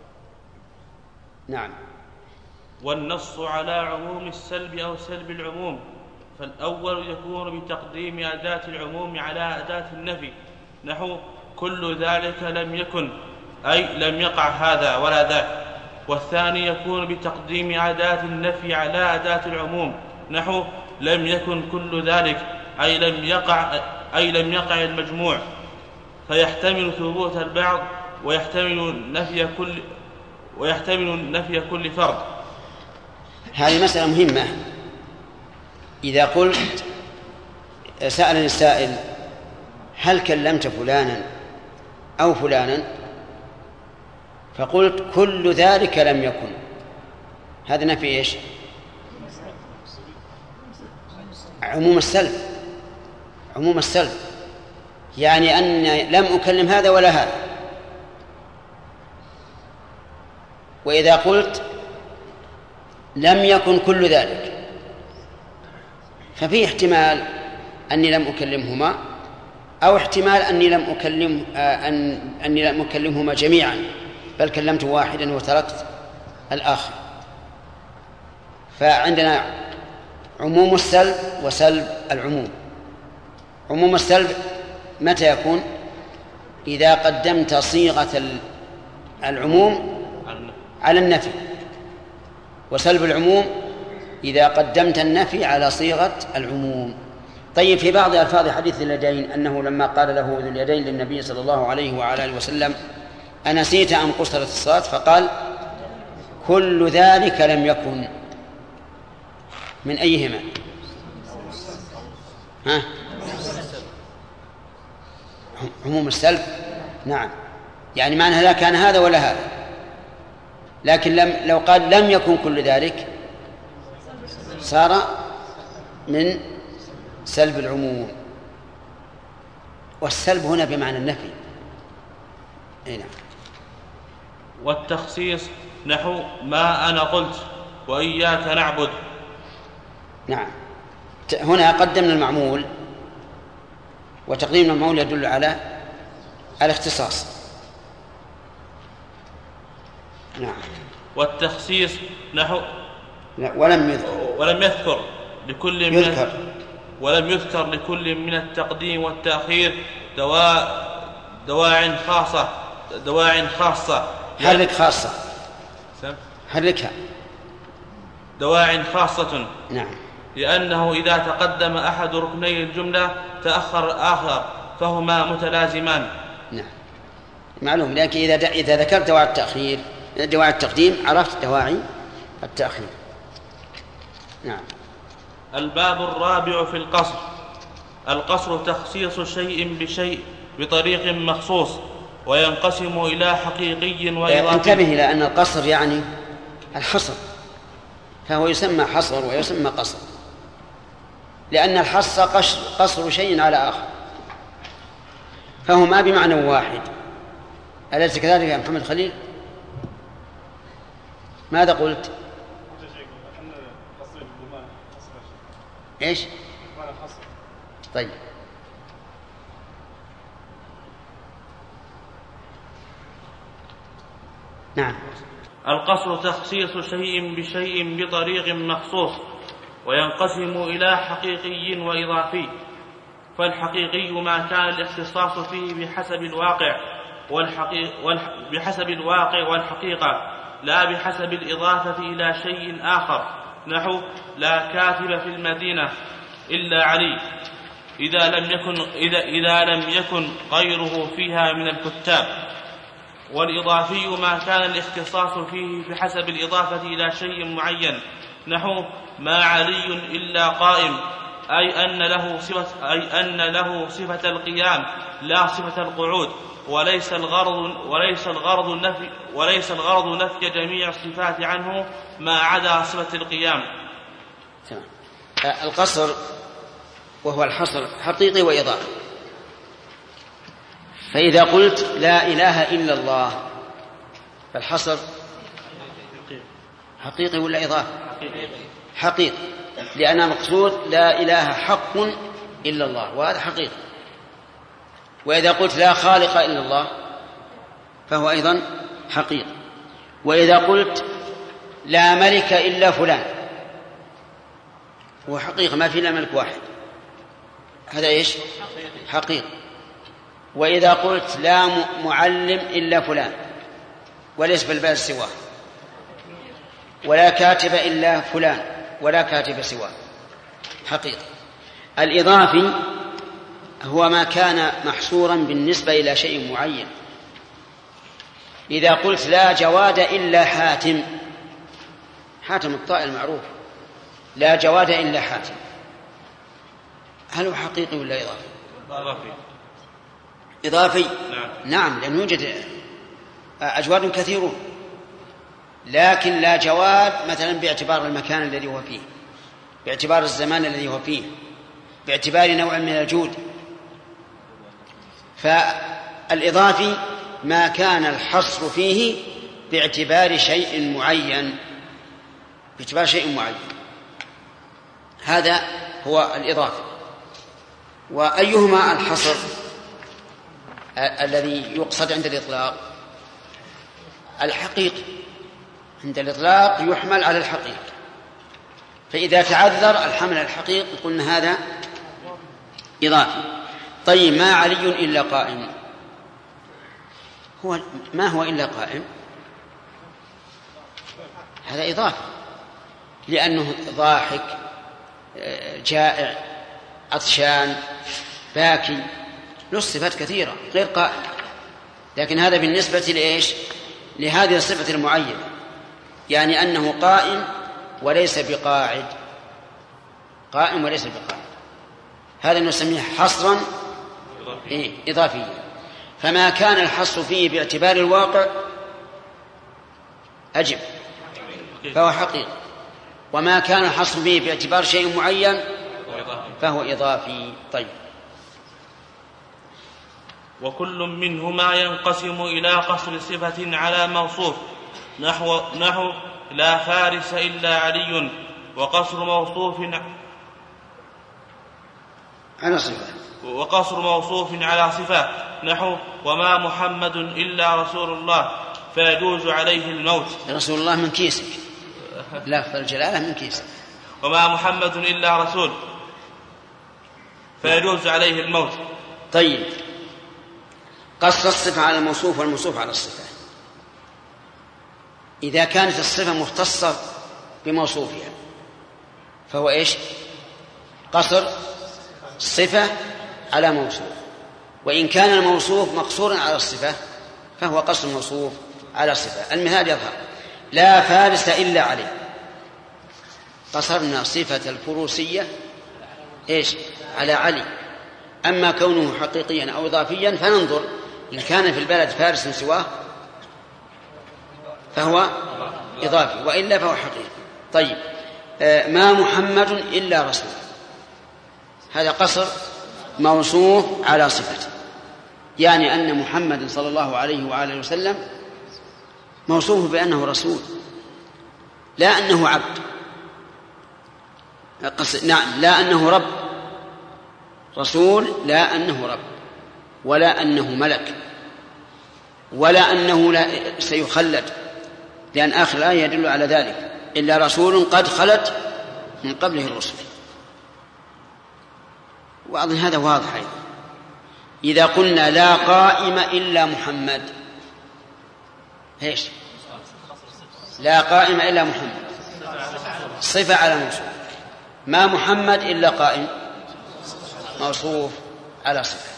نعم. والنص على عموم السلب أو سلب العموم، فالأول يكون بتقديم أداة العموم على أداة النفي، نحو كل ذلك لم يكن، أي لم يقع هذا ولا ذاك. والثاني يكون بتقديم أداة النفي على أداة العموم، نحو لم يكن كل ذلك، أي لم يقع أي لم يقع المجموع، فيحتمل ثبوت البعض ويحتمل نفي كل ويحتمل نفي كل فرد. هذه مسألة مهمة. إذا قلت سألني السائل هل كلمت فلانا أو فلانا، فقلت كل ذلك لم يكن، هذا نفي إيش؟ عموم السلب. عموم السلب يعني أن لم أكلم هذا ولا هذا. وإذا قلت لم يكن كل ذلك، ففي احتمال أني لم أكلمهما، أو احتمال أني لم أكلم أن أني لم أكلمهما جميعا، بل كلمت واحدا وتركت الآخر. فعندنا عموم السلب وسلب العموم. عموم السلب متى يكون؟ إذا قدمت صيغة العموم على النفي. وسلب العموم إذا قدمت النفي على صيغة العموم. طيب، في بعض ألفاظ حديث اليدين أنه لما قال له ذو اليدين للنبي صلى الله عليه وعلى آله وسلم أنسيت أم قصرت الصلاة؟ فقال كل ذلك لم يكن. من أيهما؟ ها؟ عموم السلب. نعم، يعني معنى لا كان هذا ولا هذا. لكن لم لو قال لم يكن كل ذلك صار من سلب العموم. والسلب هنا بمعنى النفي. أي نعم. والتخصيص نحو ما أنا قلت وإياك نعبد. نعم، هنا قدمنا المعمول، وتقديم المعمول يدل على الاختصاص. نعم. والتخصيص نحو ولم يذكر ولم يذكر لكل من يذكر ولم يذكر لكل من التقديم والتأخير دواع دواع خاصة دواع خاصة حرك خاصة حركها. دواع خاصة. نعم. لأنه إذا تقدم أحد ركني الجملة تأخر الآخر فهما متلازمان. نعم معلوم، لكن إذا إذا ذكرت دواعي التأخير دواعي التقديم عرفت دواعي التأخير. نعم. الباب الرابع في القصر. القصر تخصيص شيء بشيء بطريق مخصوص، وينقسم إلى حقيقي وإضافي. انتبه إلى أن القصر يعني الحصر، فهو يسمى حصر ويسمى قصر، لأن الحصر قصر شيء على آخر، فهما بمعنى واحد. أليس كذلك يا محمد خليل؟ ماذا قلت؟ ايش؟ طيب نعم. القصر تخصيص شيء بشيء بطريق مخصوص، وينقسم إلى حقيقي وإضافي. فالحقيقي ما كان الاختصاص فيه بحسب الواقع والحقيق والح... بحسب الواقع والحقيقة، لا بحسب الإضافة إلى شيء آخر. نحو لا كاتب في المدينة إلا علي، إذا لم يكن, إذا إذا لم يكن غيره فيها من الكتاب. والإضافي ما كان الاختصاص فيه بحسب الإضافة إلى شيء معين. نحو ما علي إلا قائم، أي أن له صفة أي أن له صفة القيام لا صفة القعود، وليس الغرض وليس الغرض نفي وليس الغرض نفي جميع الصفات عنه ما عدا صفة القيام. تمام. القصر وهو الحصر حقيقي وإضافي. فإذا قلت لا إله إلا الله فالحصر حقيقي ولا إضافي؟ حقيقي، لأن المقصود لا إله حق إلا الله، وهذا حقيقي. وإذا قلت لا خالق إلا الله فهو أيضا حقيقي. وإذا قلت لا ملك إلا فلان هو حقيقة، ما في إلا ملك واحد، هذا إيش؟ حقيقي. وإذا قلت لا معلم إلا فلان وليس في البلد سواه، ولا كاتب إلا فلان ولا كاتب سواه، حقيقي. الإضافي هو ما كان محصورا بالنسبة إلى شيء معين. إذا قلت لا جواد إلا حاتم، حاتم الطائي المعروف، لا جواد إلا حاتم، هل هو حقيقي ولا إضافي؟ إضافي. إضافي. نعم. نعم، لأنه يوجد أجواد كثيرون، لكن لا جواد مثلا باعتبار المكان الذي هو فيه، باعتبار الزمان الذي هو فيه، باعتبار نوع من الجود. فالإضافي ما كان الحصر فيه باعتبار شيء معين، باعتبار شيء معين، هذا هو الإضافي. وأيهما الحصر الذي يقصد عند الإطلاق؟ الحقيقي. عند الإطلاق يحمل على الحقيقة، فإذا تعذر الحمل الحقيقي قلنا هذا إضافي. طيب ما علي إلا قائم، هو ما هو إلا قائم، هذا إضافي، لأنه ضاحك جائع عطشان باكي، له صفات كثيرة غير قائم، لكن هذا بالنسبة لإيش؟ لهذه الصفة المعينة، يعني أنه قائم وليس بقاعد، قائم وليس بقاعد، هذا نسميه حصرا إيه؟ إضافيا. فما كان الحصر فيه باعتبار الواقع أجب فهو حقيقي، وما كان الحصر فيه باعتبار شيء معين فهو إضافي. طيب. وكل منهما ينقسم إلى قصر صفة على موصوف، نحو, نحو لا فارس إلا علي، وقصر موصوف على صفة، وقصر موصوف على صفة، نحو وما محمد إلا رسول الله، فيجوز عليه الموت. رسول الله من كيسك، لا الجلالة من كيسك. وما محمد إلا رسول، فيجوز عليه الموت. طيب، قصر الصفة على الموصوف والموصوف على الصفة. إذا كانت الصفة مختصة بموصوفها فهو إيش؟ قصر صفة على موصوف. وإن كان الموصوف مقصورا على الصفة فهو قصر موصوف على صفة. المثال يظهر: لا فارس إلا علي، قصرنا صفة الفروسية إيش؟ على علي. أما كونه حقيقيا أو إضافيا فننظر، إن كان في البلد فارس سواه فهو إضافي، وإلا فهو حقيقي. طيب، ما محمد إلا رسول، هذا قصر موصوف على صفته، يعني أن محمد صلى الله عليه وآله وسلم موصوف بأنه رسول، لا أنه عبد. نعم، لا أنه رب، رسول لا أنه رب، ولا أنه ملك، ولا أنه لا سيخلد، لأن آخر الآية يدل على ذلك: إلا رسول قد خلت من قبله الرسل. وأظن هذا واضح أيضا. إذا قلنا لا قائم إلا محمد، إيش؟ لا قائم إلا محمد صفة على موصوف. ما محمد إلا قائم موصوف على صفة.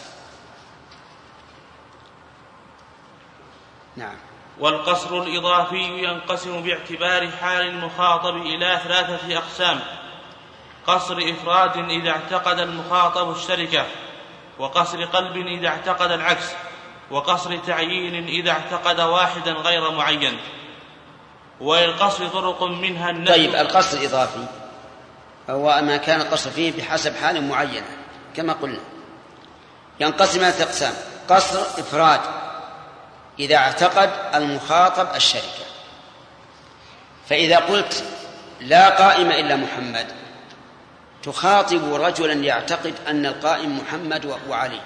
نعم. والقصر الإضافي ينقسم باعتبار حال المخاطب إلى ثلاثة أقسام: قصر إفراد إذا اعتقد المخاطب الشركة، وقصر قلب إذا اعتقد العكس، وقصر تعيين إذا اعتقد واحدا غير معين. وللقصر طرق منها النفي. طيب، القصر الإضافي هو ما كان القصر فيه بحسب حال معينة كما قلنا، ينقسم إلى أقسام: قصر إفراد إذا اعتقد المخاطب الشركة، فإذا قلت لا قائم إلا محمد تخاطب رجلا يعتقد أن القائم محمد وعلي،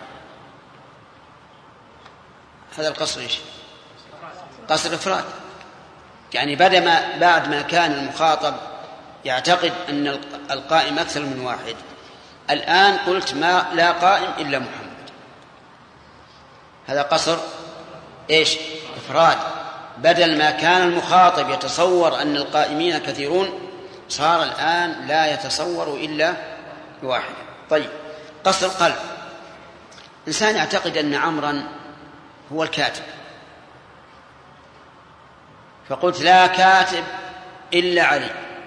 هذا القصر إيش؟ قصر إفراد. يعني بعد ما بعد ما كان المخاطب يعتقد أن القائم أكثر من واحد، الآن قلت ما لا قائم إلا محمد، هذا قصر إيش؟ إفراد. بدل ما كان المخاطب يتصور أن القائمين كثيرون، صار الآن لا يتصور إلا بواحد. طيب، قصر القلب: إنسان يعتقد أن عمرا هو الكاتب، فقلت لا كاتب إلا علي،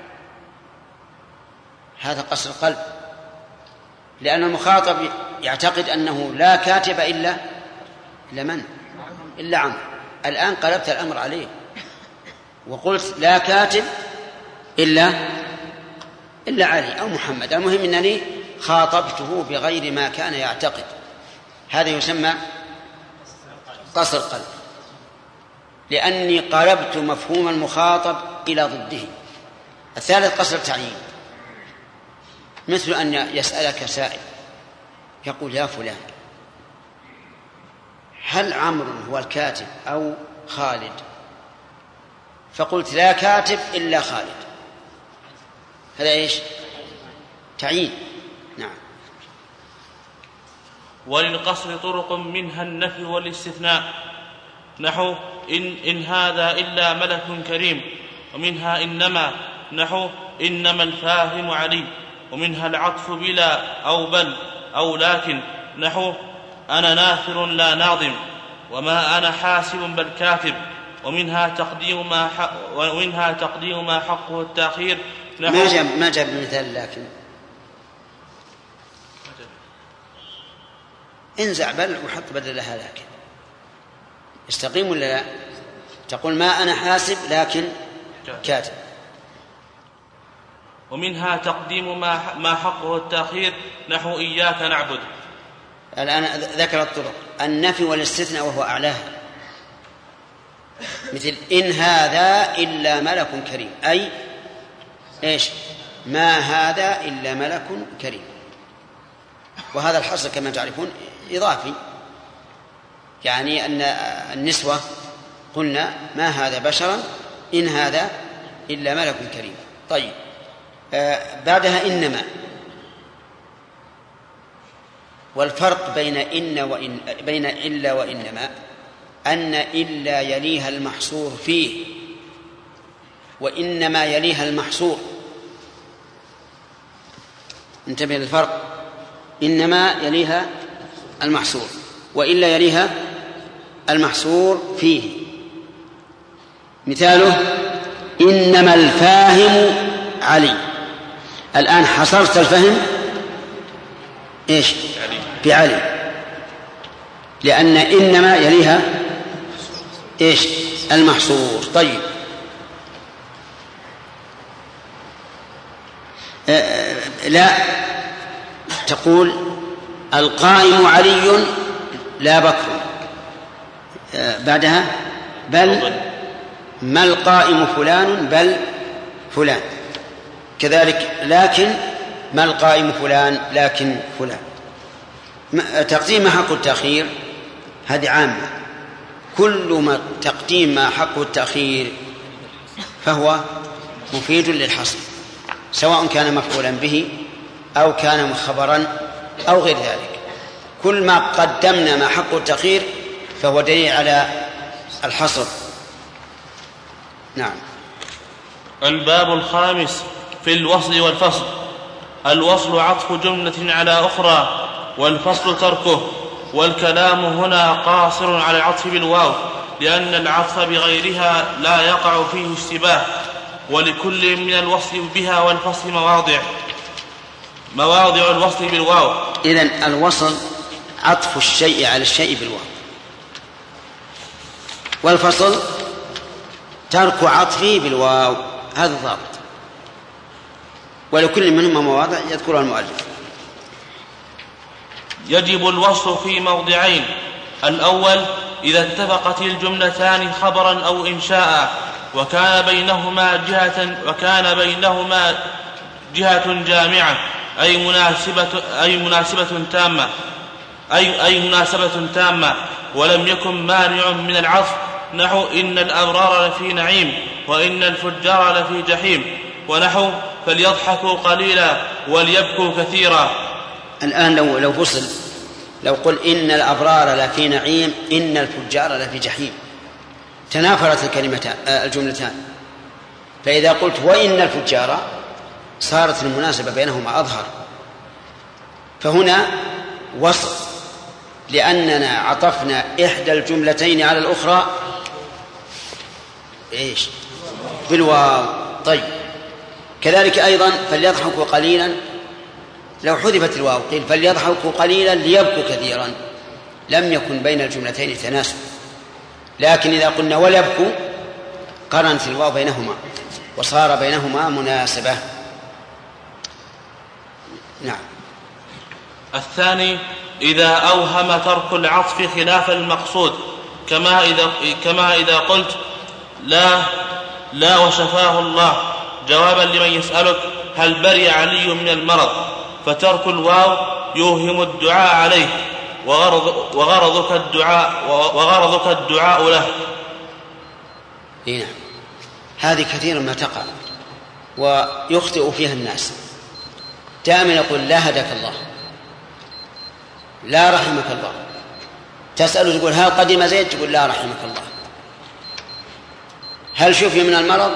هذا قصر القلب، لأن المخاطب يعتقد أنه لا كاتب إلا إلا من؟ إلا عمرو. الآن قلبت الأمر عليه وقلت لا كاتب إلا إلا علي أو محمد، المهم أنني خاطبته بغير ما كان يعتقد، هذا يسمى قصر قلب، لأني قلبت مفهوم المخاطب إلى ضده. الثالث قصر تعيين، مثل أن يسألك سائل يقول: يا فلان، هل عمرو هو الكاتب أو خالد؟ فقلت لا كاتب إلا خالد، هذا إيش؟ تعيين. نعم. وللقصر طرق منها النفي والاستثناء، نحو إن, إن هذا إلا ملك كريم، ومنها إنما، نحو إنما الفاهم علي، ومنها العطف بلا أو بل أو لكن، نحو أنا ناثر لا ناظم، وما أنا حاسب بل كاتب، ومنها تقديم ما حق ومنها تقديم ما حقه التأخير، نحو ما جاب ما جاب مثال لكن انزع بل وحط بدلها لكن، يستقيم ولا لا؟ تقول ما أنا حاسب لكن كاتب. ومنها تقديم ما ما حقه التأخير، نحو إياك نعبد. الآن ذكر الطرق: النفي والاستثناء وهو أعلاها، مثل إن هذا إلا ملك كريم، أي إيش؟ ما هذا إلا ملك كريم. وهذا الحصر كما تعرفون إضافي، يعني أن النسوة قلنا ما هذا بشرا إن هذا إلا ملك كريم. طيب، آه بعدها إنما. والفرق بين إن وإن بين إلا وإنما أن إلا يليها المحصور فيه وإنما يليها المحصور. انتبه للفرق، إنما يليها المحصور وإلا يليها المحصور فيه. مثاله إنما الفاهم علي. الآن حصرت الفهم إيش؟ بعلي، لأن إنما يليها إيش؟ المحصور. طيب آه لا تقول القائم علي لا بكر، آه بعدها بل ما القائم فلان بل فلان، كذلك لكن ما القائم فلان لكن فلان. تقديم ما حق التأخير هذه عامة، كل ما تقديم ما حق التأخير فهو مفيد للحصر، سواء كان مفعولا به أو كان خبرا أو غير ذلك. كل ما قدمنا ما حق التأخير فهو دليل على الحصر. نعم. الباب الخامس في الوصل والفصل. الوصل عطف جملة على أخرى، والفصل تركه، والكلام هنا قاصر على العطف بالواو، لأن العطف بغيرها لا يقع فيه اشتباه، ولكل من الوصل بها والفصل مواضع مواضع الوصل بالواو. إذن الوصل عطف الشيء على الشيء بالواو، والفصل ترك عطفه بالواو، هذا الضابط، ولكل منهما مواضع يذكرها المؤلف. يجب الوصل في موضعين: الأول إذا اتفقت الجملتان خبرا أو إنشاء وكان بينهما جهة وكان بينهما جهة جامعة، أي مناسبة أي مناسبة تامة أي أي مناسبة تامة ولم يكن مانع من العطف، نحو إن الأبرار لفي نعيم وإن الفجار لفي جحيم، ونحو فليضحكوا قليلا وليبكوا كثيرا. الآن لو لو فصل، لو قل إن الأبرار لفي نعيم إن الفجار لفي جحيم، تنافرت الكلمتان الجملتان، فإذا قلت وإن الفجار صارت المناسبة بينهما أظهر، فهنا وصل لأننا عطفنا إحدى الجملتين على الأخرى إيش؟ بالواو. طيب كذلك أيضا فليضحكوا قليلا، لو حذفت الواو قيل فليضحكوا قليلا ليبكوا كثيرا، لم يكن بين الجملتين تناسب، لكن إذا قلنا وليبكوا قرنت الواو بينهما وصار بينهما مناسبة. نعم. الثاني إذا أوهم ترك العطف خلاف المقصود، كما إذا, كما إذا قلت لا لا وشفاه الله جوابا لمن يسألك هل برئ علي من المرض، فترك الواو يوهم الدعاء عليه وغرض وغرضك الدعاء وغرضك الدعاء له. نعم. هذه كثيرا ما تقع ويخطئ فيها الناس، دائما يقول لا هداك الله، لا رحمك الله، تسأل تقول هل قدم زيد، تقول لا رحمك الله، هل شفي من المرض،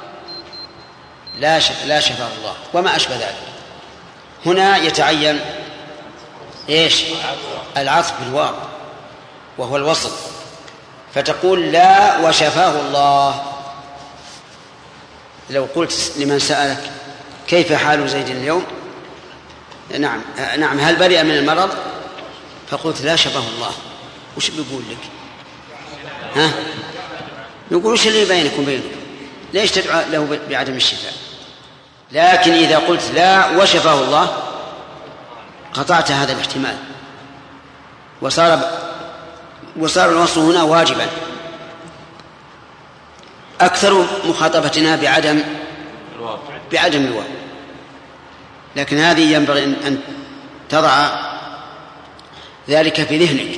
لا شف لا شفاه الله، وما أشبه ذلك. هنا يتعين إيش؟ العطف بالواو وهو الوصل، فتقول لا وشفاه الله. لو قلت لمن سألك كيف حال زيد اليوم، نعم نعم هل برئ من المرض، فقلت لا شفاه الله، وش بيقول لك؟ ها؟ نقول وش اللي بينك وبينه؟ ليش تدعو له بعدم الشفاء؟ لكن إذا قلت لا وشفاه الله قطعت هذا الاحتمال، وصار وصار الوصل هنا واجبا. أكثر مخاطبتنا بعدم بعدم الواو، لكن هذه ينبغي أن تضع ذلك في ذهنك،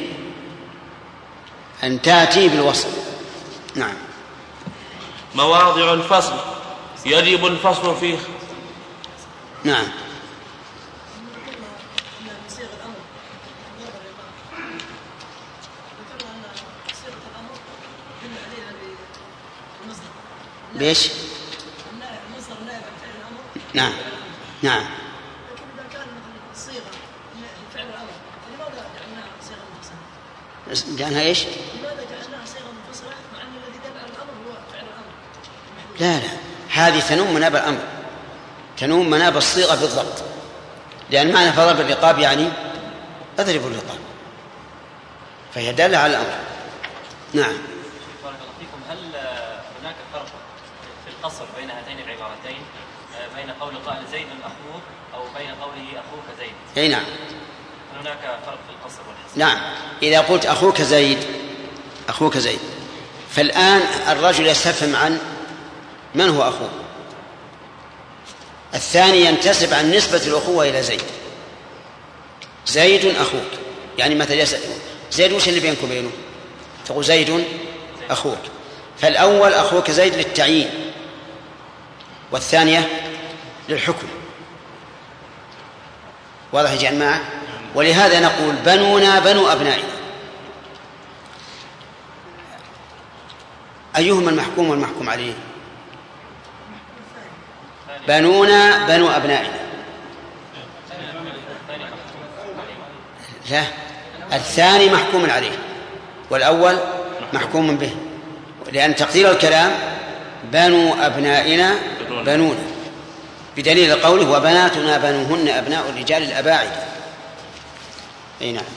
أن تأتي بالوصل. نعم. مواضع الفصل. يجب الفصل فيه. نعم. ليش؟ نعم نعم. لكن إذا كان الصيغة فعل الأمر لماذا جعلناها صيغة منفصلة؟ جعلناها إيش؟ لماذا جعلناها صيغة منفصلة مع أن الذي دل على الأمر هو فعل الأمر؟ لا لا، هذه تنوم مناب الأمر، تنوم مناب الصيغة بالضبط، لأن معنى فضرب الرقاب يعني أضرب الرقاب، فهي دالة على الأمر. نعم. بارك الله فيكم. هل هناك فرق في القصر بين هاتين العبارتين، بين قول قائل زيد أخوك أو بين قوله أخوك زيد؟ أي نعم. هناك فرق في القصر والحصر. نعم، إذا قلت أخوك زيد أخوك زيد فالآن الرجل يستفهم عن من هو أخوه، الثاني ينتسب عن نسبة الأخوة إلى زيد. زيد أخوك، يعني مثلا زيد وش اللي بينكم بينه؟ تقول زيد أخوك، فالأول أخوك زيد للتعيين والثانية للحكم. واضح يا جماعة؟ ولهذا نقول بنونا بنو أبنائنا. أيهما المحكوم والمحكوم عليه؟ بنونا بنو أبنائنا. لا، الثاني محكوم عليه والأول محكوم به، لأن تقدير الكلام بنو أبنائنا بنونا، بدليل قوله وبناتنا بنوهن أبناء الرجال الأباعد. أي نعم.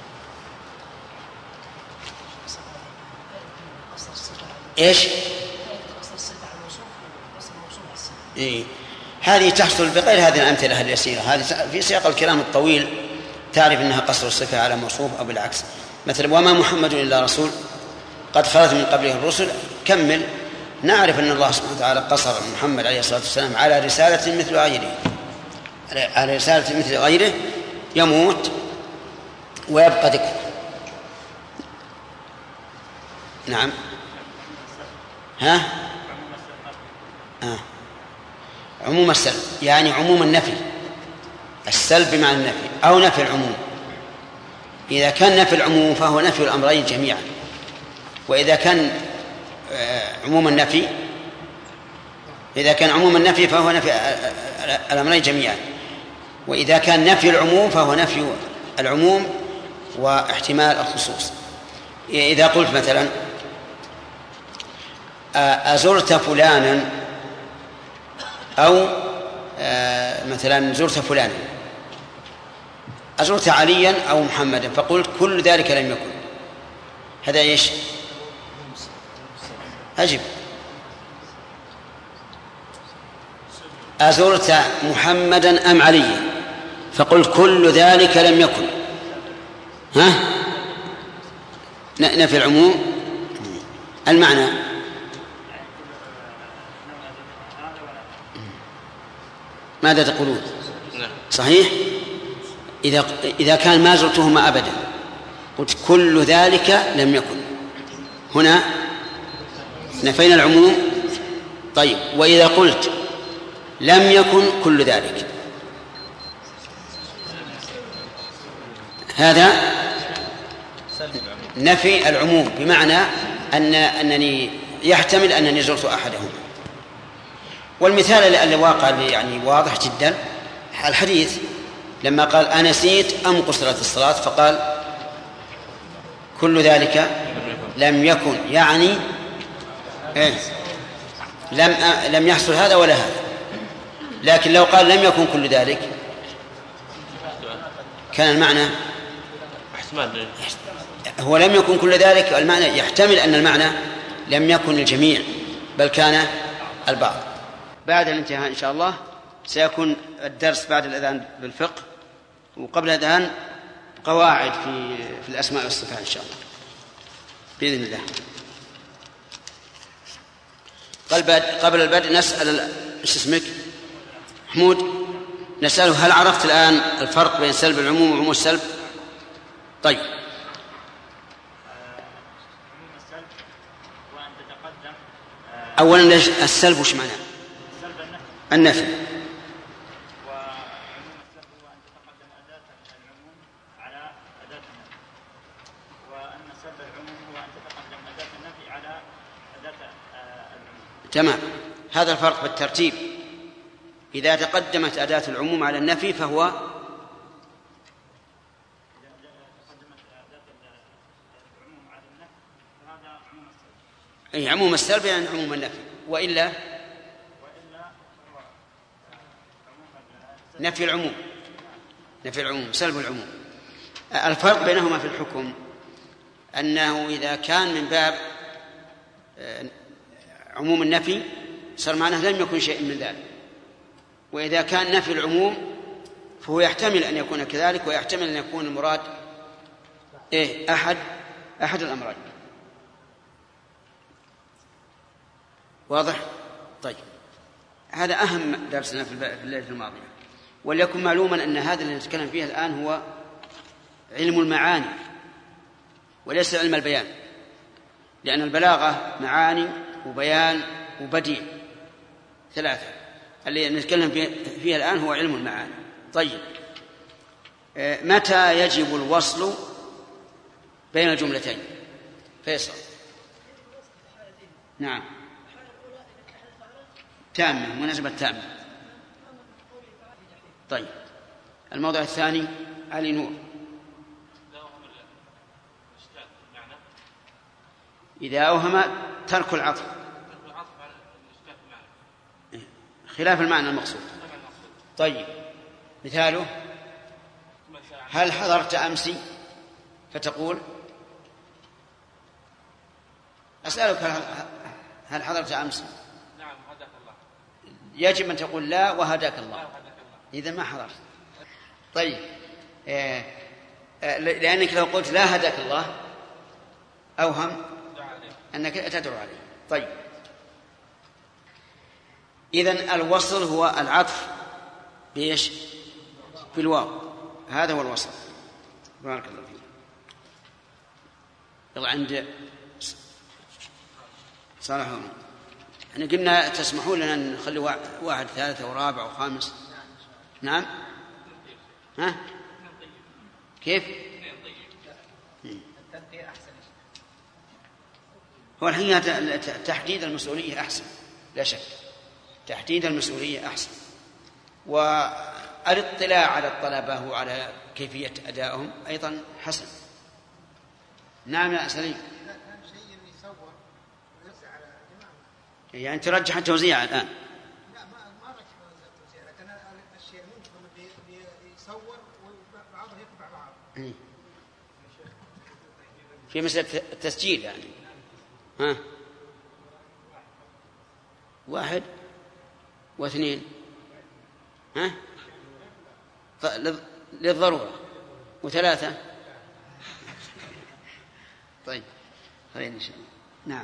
إيش؟ إيه؟ هذه تحصل بغير هذه الأمثلة اليسيرة، هذه في سياق الكلام الطويل تعرف أنها قصر الصفة على موصوف أو بالعكس. مثلا وما محمد إلا رسول قد خلت من قبله الرسل، كمل نعرف أن الله سبحانه وتعالى قصر محمد عليه الصلاة والسلام على رسالة مثل غيره، على رسالة مثل غيره يموت ويبقى ذكر. نعم. ها؟ آه. عموم السلب يعني عموم النفي، السلب بمعنى النفي أو نفي العموم. إذا كان نفي العموم فهو نفي الأمرين جميعا، وإذا كان عموم النفي إذا كان عموم النفي فهو نفي الأمرين جميعا، وإذا كان نفي العموم فهو نفي العموم واحتمال الخصوص. إذا قلت مثلا أزرت فلانا أو مثلا زرت فلانا، أزرت عليا أو محمدا، فقلت كل ذلك لم يكن، هذا إيش؟ أجب. أزرت محمدا أم عليا، فقلت كل ذلك لم يكن، ها؟ نفي العموم. المعنى ماذا تقولون؟ صحيح؟ إذا إذا كان ما زرتهما أبدا قلت كل ذلك لم يكن، هنا نفينا العموم. طيب، وإذا قلت لم يكن كل ذلك، هذا نفي العموم، بمعنى أن أنني يحتمل أنني زرت أحدهما. والمثال الواقع يعني واضح جدا، الحديث لما قال أنسيت أم قصرت الصلاة، فقال كل ذلك لم يكن، يعني إيه؟ لم لم يحصل هذا ولا هذا. لكن لو قال لم يكن كل ذلك كان المعنى هو لم يكن كل ذلك، المعنى يحتمل أن المعنى لم يكن الجميع بل كان البعض. بعد الانتهاء إن شاء الله سيكون الدرس بعد الأذان بالفقه، وقبل الأذان قواعد في في الأسماء والصفات إن شاء الله بإذن الله. قبل البدء نسأل ايش اسمك؟ محمود. نسأله هل عرفت الآن الفرق بين سلب العموم وعموم السلب؟ طيب. أولا السلب وش معناه؟ النفي. تمام، هذا الفرق بالترتيب. إذا تقدمت أداة العموم على النفي فهو أي عموم السلب يعني عموم النفي، وإلا نفي العموم نفي العموم سلب العموم. الفرق بينهما في الحكم أنه إذا كان من باب عموم النفي صار معناه لم يكن شيء من ذلك، وإذا كان نفي العموم فهو يحتمل أن يكون كذلك ويحتمل أن يكون المراد إيه أحد أحد الأمرين. واضح؟ طيب، هذا أهم درسنا في الليلة الماضية، وليكن معلوما أن هذا اللي نتكلم فيه الآن هو علم المعاني وليس علم البيان، لأن البلاغة معاني وبيان وبديع ثلاثة، اللي نتكلم فيها الآن هو علم المعاني. طيب، متى يجب الوصل بين الجملتين؟ فيصل. نعم، تامة، مناسبة تامة. طيب، الموضوع الثاني علي نور. إذا أوهم ترك العطف خلاف المعنى المقصود. طيب، مثاله هل حضرت أمسي؟ فتقول أسألك هل حضرت أمسي؟ نعم هداك الله. يجب أن تقول لا وهداك الله، إذا ما حضرت. طيب، آه آه لأنك لو قلت لا هداك الله أوهم أنك تدعو عليه. طيب، إذن الوصل هو العطف بإيش؟ بالواو، هذا هو الوصل. بارك الله فيك. يلا عند صالح هون. احنا قلنا تسمحون لنا أن نخلي واحد ثالثة ورابع وخامس. نعم، ها كيف؟ هو الحين تحديد المسؤولية أحسن، لا شك تحديد المسؤولية أحسن، والاطلاع على الطلبة وعلى كيفية أدائهم أيضا حسن. نعم يا سليم. يعني ترجح التوزيع الآن؟ لا، ما رجح التوزيع، لكن الشيء ممكن يصور وبعضه يتبع بعض في مسألة التسجيل. يعني ها واحد واثنين، ها للضرورة، وثلاثة. طيب، خير إن شاء الله. نعم.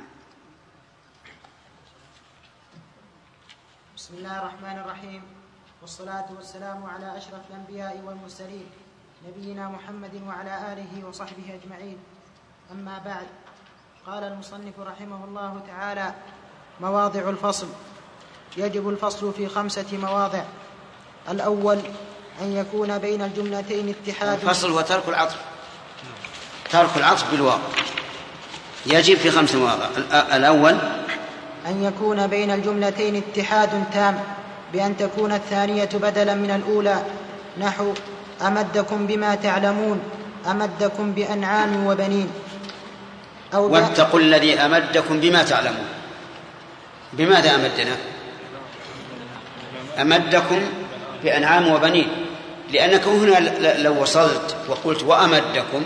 بسم الله الرحمن الرحيم، والصلاة والسلام على أشرف الأنبياء والمرسلين نبينا محمد وعلى آله وصحبه أجمعين. أما بعد، قال المصنف رحمه الله تعالى: مواضع الفصل. يجب الفصل في خمسة مواضع. الأول أن يكون بين الجملتين اتحاد. الفصل هو ترك العطف، ترك العطف بالواو يجب في خمس مواضع. الأول أن يكون بين الجملتين اتحاد تام بأن تكون الثانية بدلا من الأولى، نحو أمدكم بما تعلمون، أمدكم بأنعام وبنين. أو واتقوا الذي أمدكم بما تعلمون. بماذا أمدنا؟ أمدكم بأنعام وبنين، لأنك هنا لو وصلت وقلت وأمدكم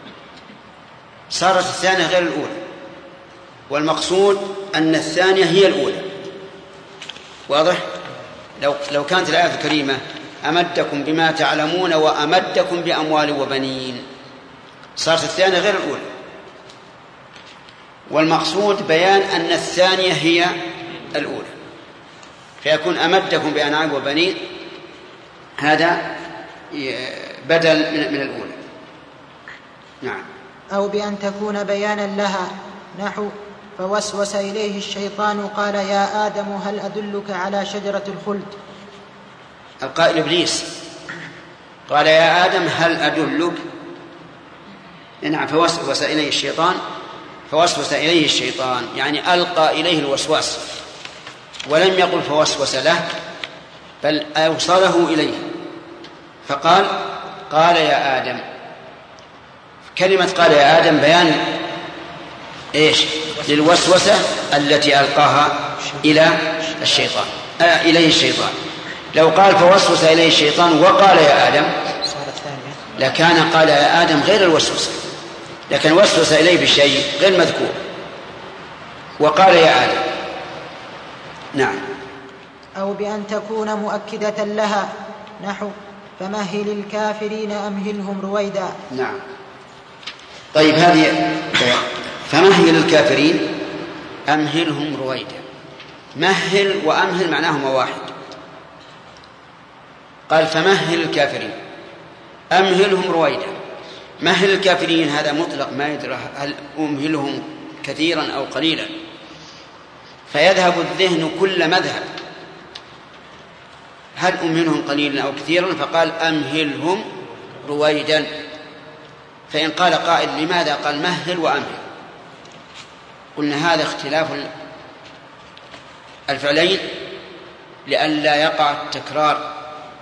صارت الثانية غير الأولى، والمقصود أن الثانية هي الأولى. واضح؟ لو لو كانت الآية الكريمة أمدكم بما تعلمون وأمدكم بأموال وبنين صارت الثانية غير الأولى، والمقصود بيان أن الثانية هي الأولى، فيكون أمدكم بأنعام وبنين هذا بدل من الأولى. نعم. أو بأن تكون بيانا لها، نحو فوسوس إليه الشيطان قال يا آدم هل أدلك على شجرة الخلد. القائل إبليس قال يا آدم هل أدلك. نعم، فوسوس إليه الشيطان، فوسوس إليه الشيطان يعني ألقى إليه الوسواس، ولم يقل فوسوس له، بل أوصله إليه فقال قال يا آدم. كلمة قال يا آدم بيان إيش؟ للوسوسة التي ألقاها إلى الشيطان آه إليه الشيطان. لو قال فوسوس إليه الشيطان وقال يا آدم لكان قال يا آدم غير الوسوسة، لكن وسوس إليه بالشيء غير مذكور وقال يا آدم. نعم. أو بأن تكون مؤكدة لها نحو فمهل الكافرين أمهلهم رويدا. نعم. طيب هذه فمهل الكافرين أمهلهم رويدا. مهل وأمهل معناهما واحد. قال فمهل الكافرين أمهلهم رويدا. مهل الكافرين هذا مطلق ما يدرى هل أمهلهم كثيرا أو قليلا، فيذهب الذهن كل مذهب هل أمهلهم قليلا أو كثيرا، فقال أمهلهم رويدا. فإن قال قائل لماذا قال مهل وأمهل؟ قلنا هذا اختلاف الفعلين لئلا يقع التكرار،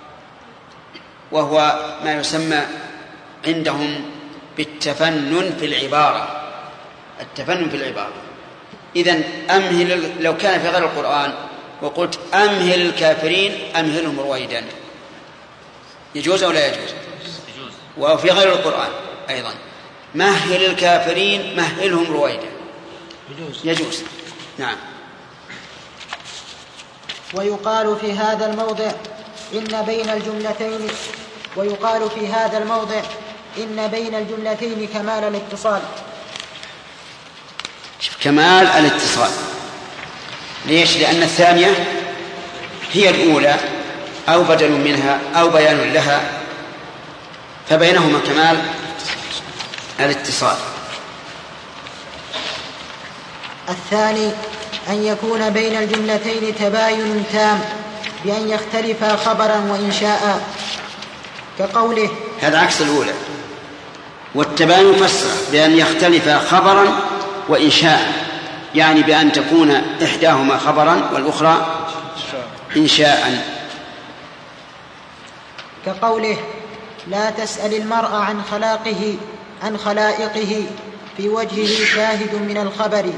وهو ما يسمى عندهم بالتفنن في العبارة. التفنن في العبارة. إذن أمهل لو كان في غير القرآن وقلت أمهل الكافرين أمهلهم رويدا يجوز أو لا يجوز؟ يجوز. وفي غير القرآن أيضا مهل الكافرين مهلهم رويدا يجوز. يجوز. نعم. ويقال في هذا الموضع إن بين الجملتين ويقال في هذا الموضع إن بين الجملتين كمال الاتصال. كمال الاتصال. ليش؟ لأن الثانية هي الأولى أو بدل منها أو بيان لها، فبينهما كمال الاتصال. الثاني أن يكون بين الجملتين تباين تام بأن يختلفا خبرا وإنشاء كقوله. هذا عكس الأولى. والتباين فسر بأن يختلفا خبرا وإنشاء، يعني بأن تكون إحداهما خبرا والأخرى إنشاء. كقوله لا تسأل المرء عن خلاقه عن خلائقه في وجهه شاهد من الخبر.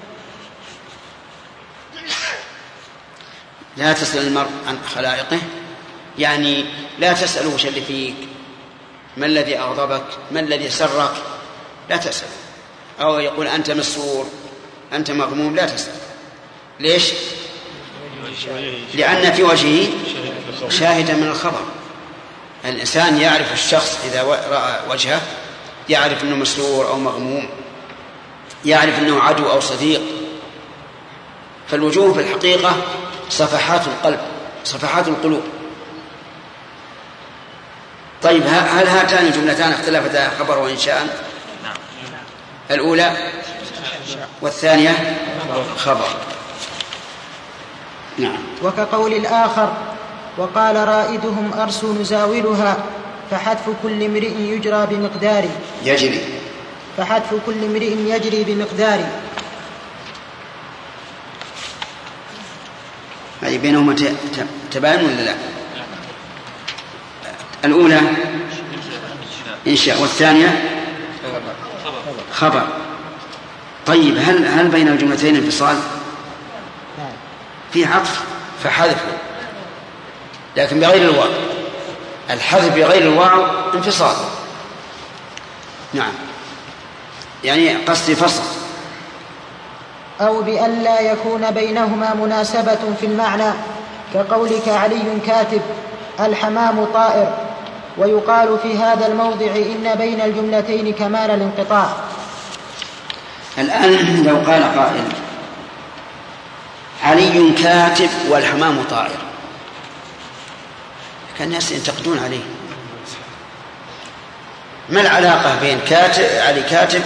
لا تسأل المرء عن خلائقه يعني لا تسأله وش اللي فيك، ما الذي أغضبك، ما الذي سرك، لا تسأل. أو يقول أنت مسرور أنت مغموم، لا تسأل. ليش؟ لأن في وجهه شاهدا من الخبر. الإنسان يعرف الشخص إذا رأى وجهه يعرف أنه مسرور أو مغموم، يعرف أنه عدو أو صديق. فالوجوه في الحقيقة صفحات القلب، صفحات القلوب. طيب هل هاتان جملتان اختلفتا خبر وإنشاء؟ الأولى والثانية خبر. نعم. وكقول الآخر وقال رائدهم أرس نزاولها فحذف كل امرئ يجرى بمقدار يجري فحذف كل امرئ يجري بمقدار. هذه بينهما تباين ولا لا؟ الأولى إنشاء والثانية خبر. طيب هل هل بين الجملتين انفصال؟ في عطف فحذفه، لكن بغير الواو. الحذف بغير الواو انفصال. نعم، يعني قصدي فصل. أو بأن لا يكون بينهما مناسبة في المعنى كقولك علي كاتب الحمام طائر. ويقال في هذا الموضع إن بين الجملتين كمال الانقطاع. الآن لو قال قائل علي كاتب والحمام طائر، كان الناس ينتقدون عليه. ما العلاقة بين كاتب علي كاتب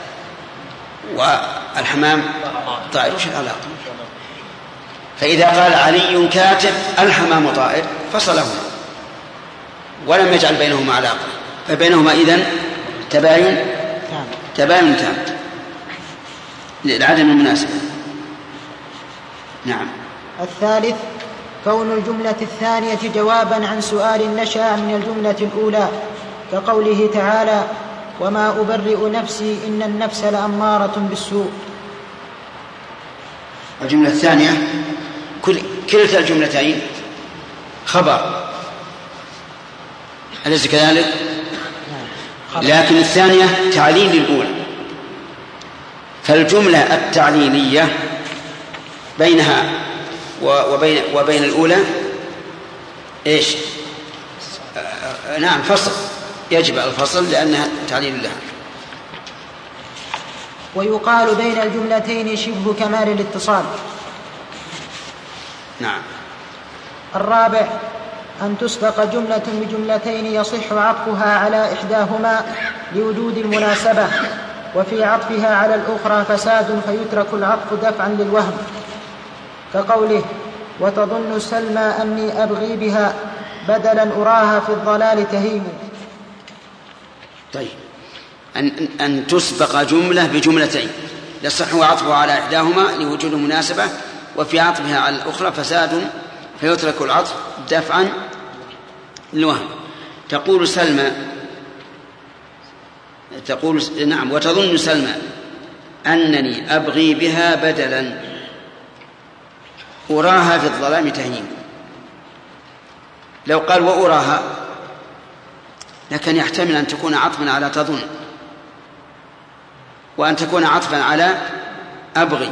والحمام طائر؟ وش العلاقة؟ فإذا قال علي كاتب الحمام طائر فصلهما ولم يجعل بينهما علاقة، فبينهما إذن تباين تباين تام لعدم المناسبة. نعم. الثالث كون الجملة الثانية جوابا عن سؤال نشأ من الجملة الأولى، كقوله تعالى: وما أبرئ نفسي إن النفس لأمارة بالسوء. الجملة الثانية كل كلتا الجملتين خبر، أليس كذلك؟ لكن الثانية تعليل للأولى، فالجملة التعليلية بينها وبين, وبين الأولى إيش؟ آه نعم فصل، يجب الفصل لأنها تعليل لها. ويقال بين الجملتين شبه كمال الاتصال. نعم. الرابع أن تسبق جملة بجملتين يصح عطفها على إحداهما لوجود المناسبة، وفي عطفها على الأخرى فساد فيترك العطف دفعا للوهم، كقوله: وتظن سلمى أني أبغي بها بدلا أراها في الضلال تهيم. طيب، أن, أن تسبق جملة بجملتين يصح عطفها على إحداهما لوجود المناسبة، وفي عطفها على الأخرى فساد فيترك العطف دفعا للوهم. تقول سلمى تقول نعم وتظن سلمى أنني أبغي بها بدلا أراها في الظلام تهيم. لو قال وأراها لكن يحتمل أن تكون عطفا على تظن، وأن تكون عطفا على أبغي،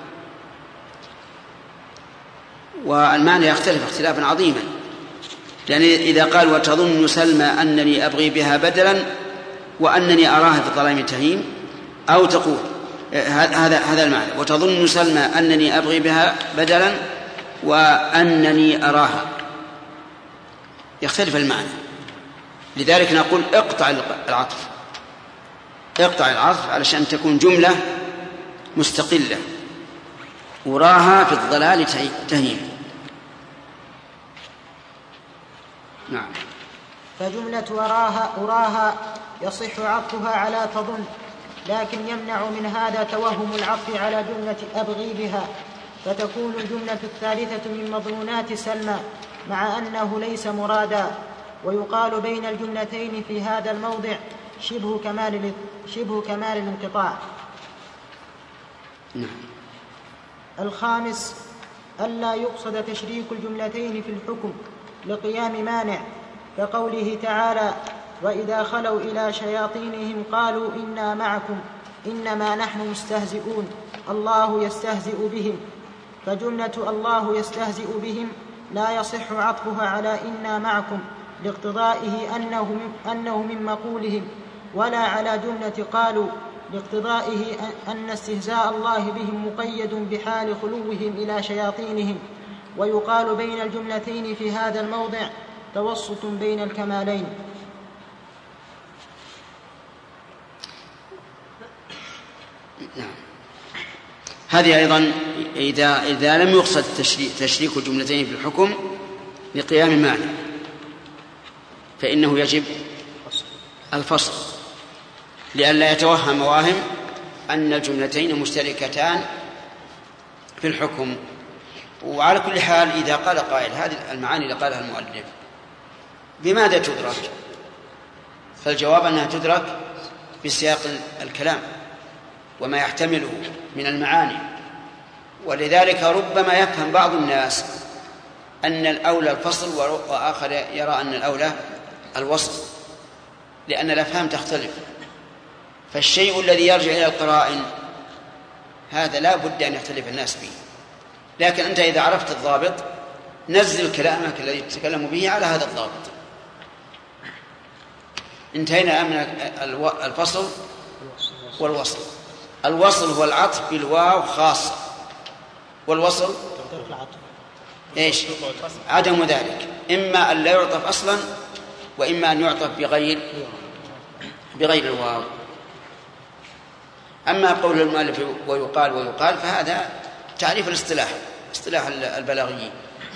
والمعنى يختلف اختلافا عظيما. لأن إذا قال وتظن سلمى أنني أبغي بها بدلا وأنني أراها في الظلام تهيم، أو تقول هذا هذا المعنى وتظن سلمى أنني أبغي بها بدلا وأنني أراها، يختلف المعنى. لذلك نقول اقطع العطف اقطع العطف علشان تكون جملة مستقلة، أراها في الضلال تهيم. نعم. فجملة أراها أراها يصح عطفها على تظن، لكن يمنع من هذا توهم العطف على جملة أبغي بها، فتكون الجملة الثالثة من مضمونات سلمى مع أنه ليس مرادا. ويقال بين الجملتين في هذا الموضع شبه كمال شبه كمال الانقطاع. نعم. الخامس ألا يقصد تشريك الجملتين في الحكم لقيام مانع، كقوله تعالى: وإذا خلوا إلى شياطينهم قالوا إنا معكم إنما نحن مستهزئون الله يستهزئ بهم. فجملة الله يستهزئ بهم لا يصح عطفها على إنا معكم لاقتضائه أنه, أنه من مقولهم، ولا على جملة قالوا لاقتضائه أن استهزاء الله بهم مقيد بحال خلوهم إلى شياطينهم. ويقال بين الجملتين في هذا الموضع توسط بين الكمالين. نعم. هذه أيضا إذا, إذا لم يقصد تشريك الجملتين في الحكم لقيام معنى فإنه يجب الفصل، لئلا يتوهم واهم أن الجملتين مشتركتان في الحكم. وعلى كل حال إذا قال قائل هذه المعاني اللي قالها المؤلف بماذا تدرك؟ فالجواب أنها تدرك بسياق الكلام وما يحتمله من المعاني. ولذلك ربما يفهم بعض الناس أن الأولى الفصل وآخر يرى أن الأولى الوصل، لأن الأفهام تختلف. فالشيء الذي يرجع إلى القرائن هذا لا بد أن يختلف الناس فيه، لكن أنت إذا عرفت الضابط نزل كلامك الذي تتكلم به على هذا الضابط. انتهينا من الفصل والوصل. الوصل هو العطف بالواو خاصة، والوصل إيش؟ عدم ذلك، إما أن لا يعطف أصلا وإما أن يعطف بغير بغير الواو. أما قول المؤلف ويقال ويقال فهذا تعريف الاصطلاح، اصطلاح البلاغيين،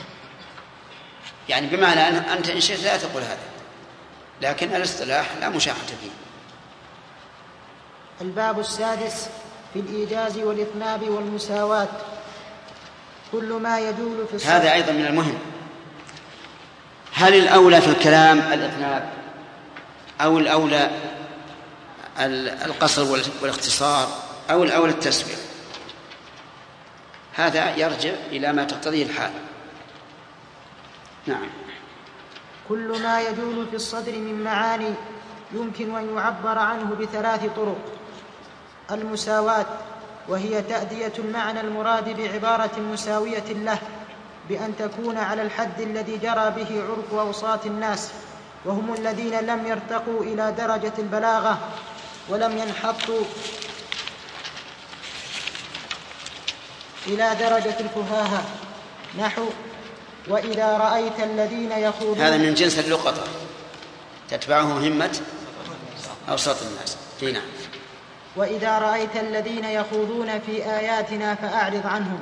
يعني بمعنى أن أنت إن شئت لا تقول هذا، لكن الاصطلاح لا مشاحة فيه. الباب السادس في الإيجاز والإطناب والمساواة. كل ما يجول في الصدر. هذا أيضا من المهم. هل الأولى في الكلام الإطناب أو الأولى القصر والاختصار أو الأولى التسوية؟ هذا يرجع إلى ما تقتضيه الحال. نعم. كل ما يجول في الصدر من معاني يمكن أن يعبر عنه بثلاث طرق: المساواة، وهي تأدية المعنى المراد بعبارة مساوية له بأن تكون على الحد الذي جرى به عرف أوساط الناس، وهم الذين لم يرتقوا إلى درجة البلاغة ولم ينحطوا إلى درجة الفهاهة، نحو وإذا رأيت الذين يخوضون. هذا من جنس اللقطة تتبعه همة أوساط الناس. نعم. وإذا رأيت الذين يخوضون في آياتنا فأعرض عنهم.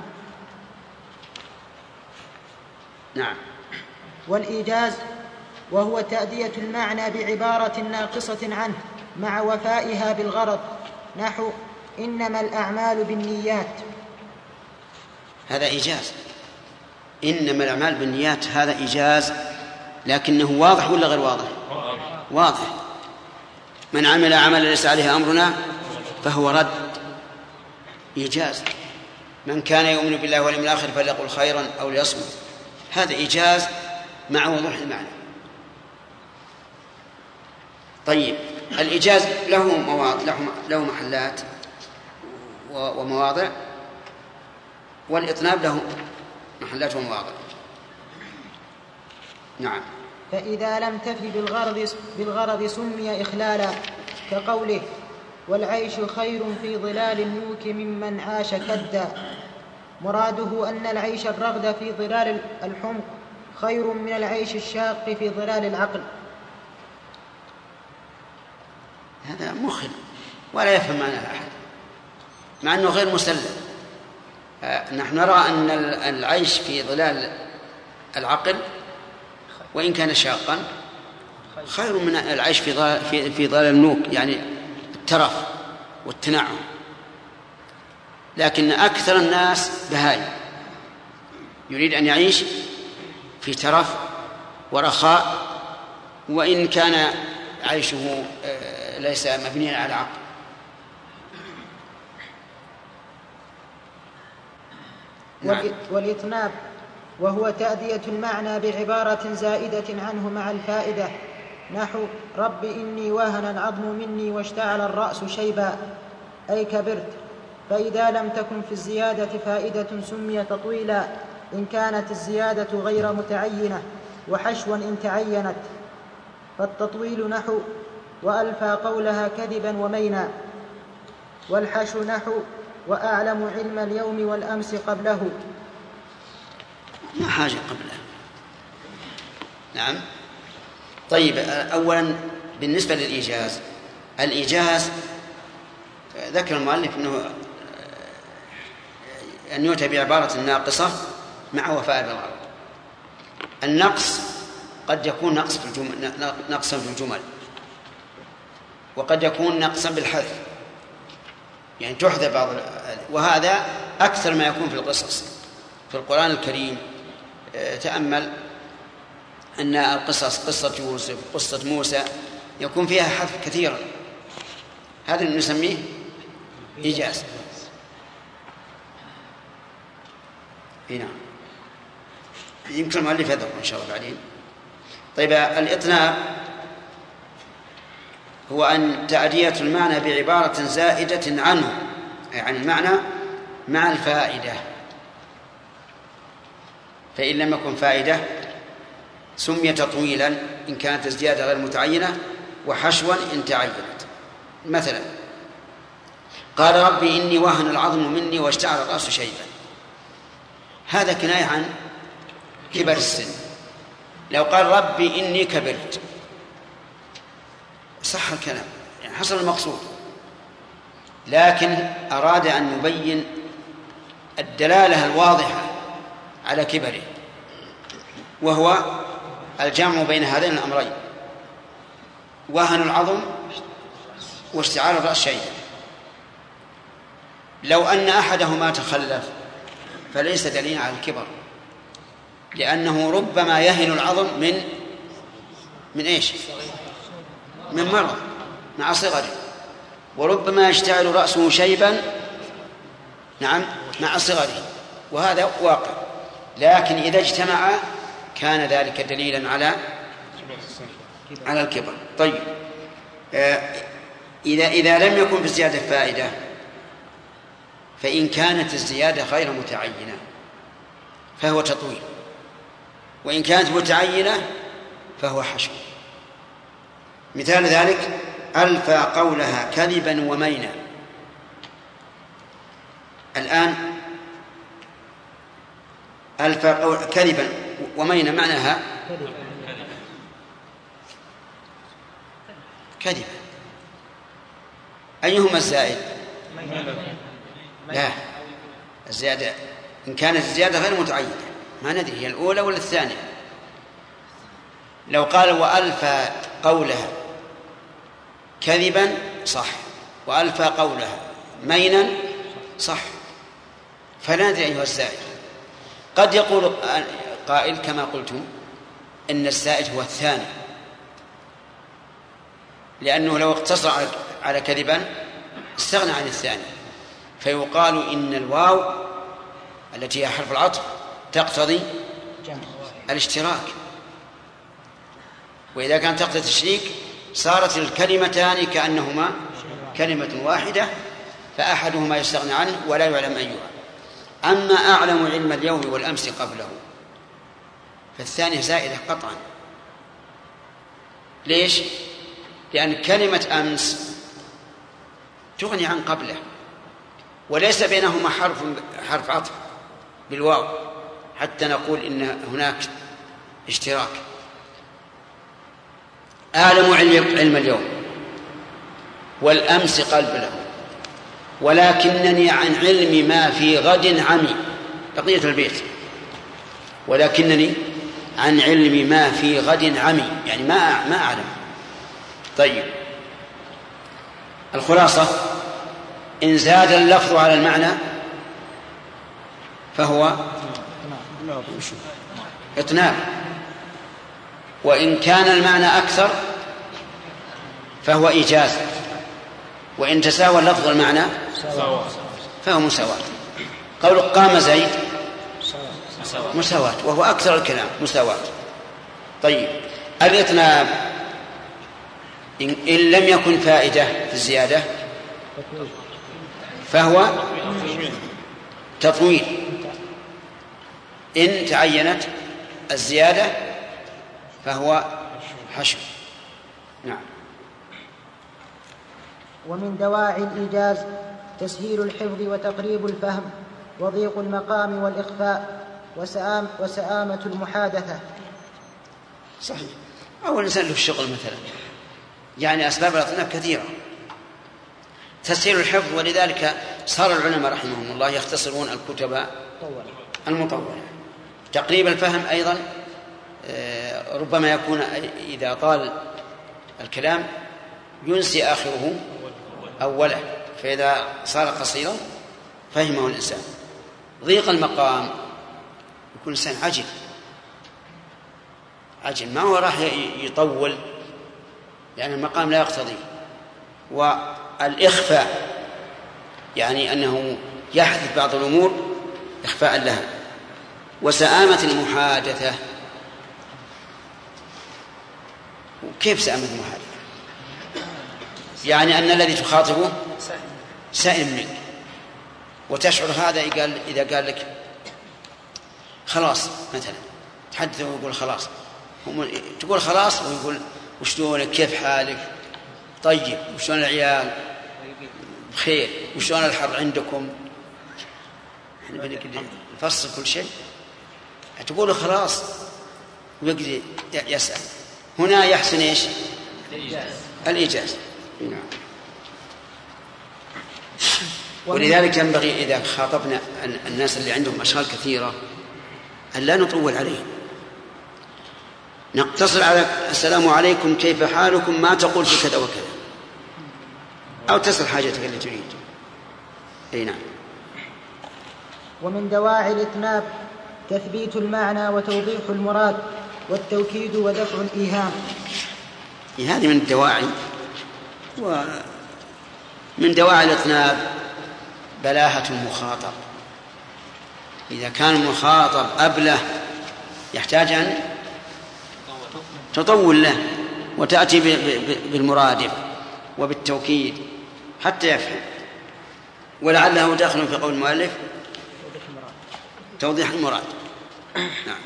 نعم. والإيجاز، وهو تأدية المعنى بعبارة ناقصة عنه مع وفائها بالغرض، نحو إنما الأعمال بالنيات. هذا إيجاز. إنما الأعمال بالنيات هذا إيجاز، لكنه واضح ولا غير واضح؟ واضح. من عمل عملا ليس عليه أمرنا فهو رد. إيجاز. من كان يؤمن بالله واليوم الآخر فليقل خيرا أو ليصمت. هذا إيجاز مع وضوح المعنى. طيب، الإيجاز له مواضع، له محلات ومواضع، والإطناب له محلات ومواضع. نعم. فإذا لم تف بالغرض, بالغرض سمي إخلالا، كقوله والعيش خير في ظلال النوك ممن عاش كدا. مراده أن العيش الرغد في ظلال الحمق خير من العيش الشاق في ظلال العقل. هذا مخل ولا يفهم معنى أحد، مع أنه غير مسلم. نحن نرى أن العيش في ظلال العقل وإن كان شاقا خير من العيش في ظلال, في, في ظلال النوك، يعني الترف والتنعم. لكن أكثر الناس بهاي يريد أن يعيش في ترف ورخاء، وإن كان عيشه ليس مبنيا على عقل. نعم. والإطناب، وهو تأدية المعنى بعبارة زائدة عنه مع الفائدة، نحو رب إني وهن العظم مني واشتعل الرأس شيبا، أي كبرت. فإذا لم تكن في الزيادة فائدة سمي تطويلا إن كانت الزيادة غير متعينة، وحشوا إن تعينت. فالتطويل نحو وألفى قولها كذبا ومينا، والحشو نحو وأعلم علم اليوم والأمس قبله. ما حاجة قبله. نعم. طيب، أولا بالنسبة للإيجاز، الإيجاز ذكر المؤلف أنه أن يؤتى بعبارة ناقصة مع وفاء بالغرض. النقص قد يكون نقص في الجمل، نقصا في الجمل، وقد يكون نقصا بالحذف، يعني تحذف بعض، وهذا أكثر ما يكون في القصص في القرآن الكريم. تأمل أن القصص، قصة يوسف، قصة موسى، يكون فيها حذف كثيرا. هذا اللي نسميه إيجاز. نعم. يمكن المؤلف يذكر إن شاء الله بعدين. طيب، الإطناب هو أن تأدية المعنى بعبارة زائدة عنه، أي عن المعنى مع الفائدة. فإن لم يكن فائدة سمي تطويلا إن كانت الزيادة غير متعينة، وحشوا إن تعينت. مثلا قال ربي إني وهن العظم مني واشتعل الرأس شيبا، هذا كناية عن كبر السن. لو قال ربي إني كبرت صح الكلام، يعني حصل المقصود، لكن أراد أن يبين الدلالة الواضحة على كبره، وهو الجمع بين هذين الأمرين، وهن العظم واشتعال الرأس شيئا. لو أن أحدهما تخلف فليس دليلا على الكبر، لأنه ربما يهن العظم من من إيش؟ من مرض مع صغره، وربما يشتعل رأسه شيبا نعم مع صغره، وهذا واقع. لكن إذا اجتمع كان ذلك دليلا على على الكبر. طيب إذا إذا لم يكن في الزيادة فائدة، فإن كانت الزيادة غير متعينة فهو تطويل، وإن كانت متعينة فهو حشو. مثال ذلك ألفى قولها كذبا ومينا. الآن ألفى قول كذبا ومينا معناها كذبا، أيهما الزائد؟ لا، الزيادة إن كانت الزيادة غير متعينة ما ندري هي الأولى ولا الثانية. لو قال وألفى قولها كذبا صح، وألفى قولها مينا صح، فلا ندري أيها الزائد. قد يقول قائل كما قلتم إن الزائد هو الثاني، لأنه لو اقتصر على كذبا استغنى عن الثاني، فيقال إن الواو التي هي حرف العطف تقتضي الاشتراك، وإذا كانت تقتضي التشريك صارت الكلمتان كأنهما كلمة واحدة، فأحدهما يستغنى عنه ولا يعلم أيها. أما أعلم علم اليوم والأمس قبله فالثانية زائدة قطعا. ليش؟ لأن كلمة أمس تغني عن قبله، وليس بينهما حرف حرف عطف بالواو حتى نقول إن هناك اشتراك. أعلم علم اليوم والأمس قبله ولكنني عن علم ما في غد عمي. بقية البيت ولكنني عن علم ما في غد عمي، يعني ما ما أعلم. طيب الخلاصة إن زاد اللفظ على المعنى فهو إطناب، وإن كان المعنى أكثر فهو إيجاز، وإن تساوى اللفظ والمعنى فهو مساواة. قول قام زيد مساواة، وهو أكثر الكلام مساواة. طيب الإطناب إن لم يكن فائدة في الزيادة فهو تطويل، إن تعينت الزيادة فهو حشو. نعم. ومن دواعي الإيجاز تسهيل الحفظ وتقريب الفهم وضيق المقام والإخفاء وسآم وسآمة المحادثة. صحيح. أول إنسان له الشغل مثلا، يعني أسباب الإطناب كثيرة. تسهيل الحفظ، ولذلك صار العلماء رحمهم الله يختصرون الكتب المطولة. تقريب الفهم أيضا ربما يكون إذا طال الكلام ينسي آخره أوله، فإذا صار قصيرا فهمه الإنسان. ضيق المقام يكون الإنسان عجل عجل ما هو راح يطول لأن المقام لا يقتضي. والإخفاء يعني أنه يحدث بعض الأمور إخفاء لها. وسآمة المحادثة، كيف سآمة المحادثة؟ يعني أن الذي تخاطبه سائل منك، وتشعر هذا إذا قال لك خلاص مثلا تحدثه ويقول خلاص، تقول خلاص ويقول وشلونك كيف حالك طيب وشلون العيال بخير وشلون الحر عندكم، نفصل كل شيء. تقول خلاص ويقضي يسأل. هنا يحسن إيش؟ الإيجاز. نعم. ولذلك ينبغي إذا خاطبنا الناس اللي عندهم أشغال كثيرة أن لا نطول عليهم، نقتصر على السلام عليكم كيف حالكم، ما تقول في كذا وكذا، أو تسأل حاجتك اللي تريد. أي نعم. ومن دواعي الإتناب تثبيت المعنى وتوضيح المراد والتوكيد ودفع الإيهام. هذه من الدواعي. ومن دواعي الإطناب بلاهة المخاطب، إذا كان المخاطب أبله يحتاج أن تطول له وتأتي بالمرادف وبالتوكيد حتى يفهم. ولعله داخل في قول المؤلف توضيح المراد. نعم.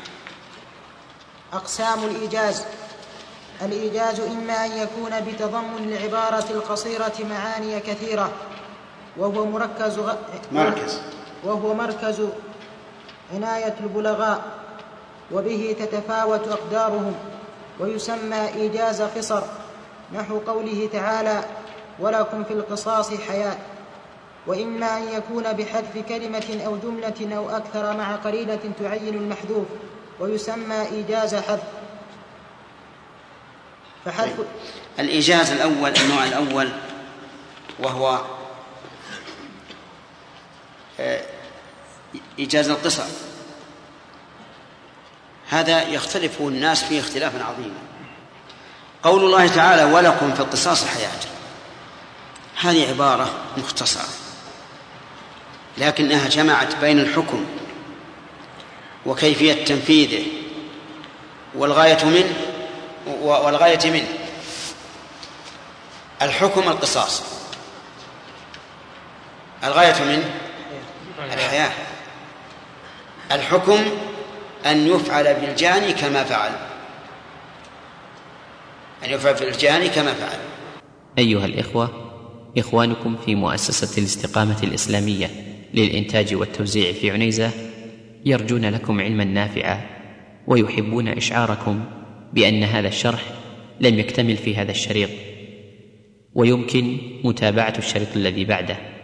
أقسام الإيجاز: الإيجاز إما أن يكون بتضمن العبارة القصيرة معاني كثيرة وهو مركز غ... مركز وهو مركز عناية البلغاء وبه تتفاوت أقدارهم، ويسمى إيجاز قصر، نحو قوله تعالى: ولكم في القصاص حياة. وإما أن يكون بحذف كلمة أو جملة أو أكثر مع قرينة تعين المحذوف، ويسمى إيجاز حذف. فحذف طيب. الإيجاز الأول، النوع الأول، وهو إيجاز القصر، هذا يختلف الناس فيه اختلافا عظيما. قول الله تعالى: ولكم في القصاص حياة، هذه عبارة مختصرة لكنها جمعت بين الحكم وكيفية تنفيذه والغاية منه والغاية منه. الحكم القصاص، الغاية منه الحياة. الحكم أن يفعل بالجاني كما فعل، أن يفعل بالجاني كما فعل. أيها الإخوة، إخوانكم في مؤسسة الاستقامة الإسلامية للإنتاج والتوزيع في عنيزة يرجون لكم علما نافعا، ويحبون إشعاركم بأن هذا الشرح لم يكتمل في هذا الشريط، ويمكن متابعة الشريط الذي بعده.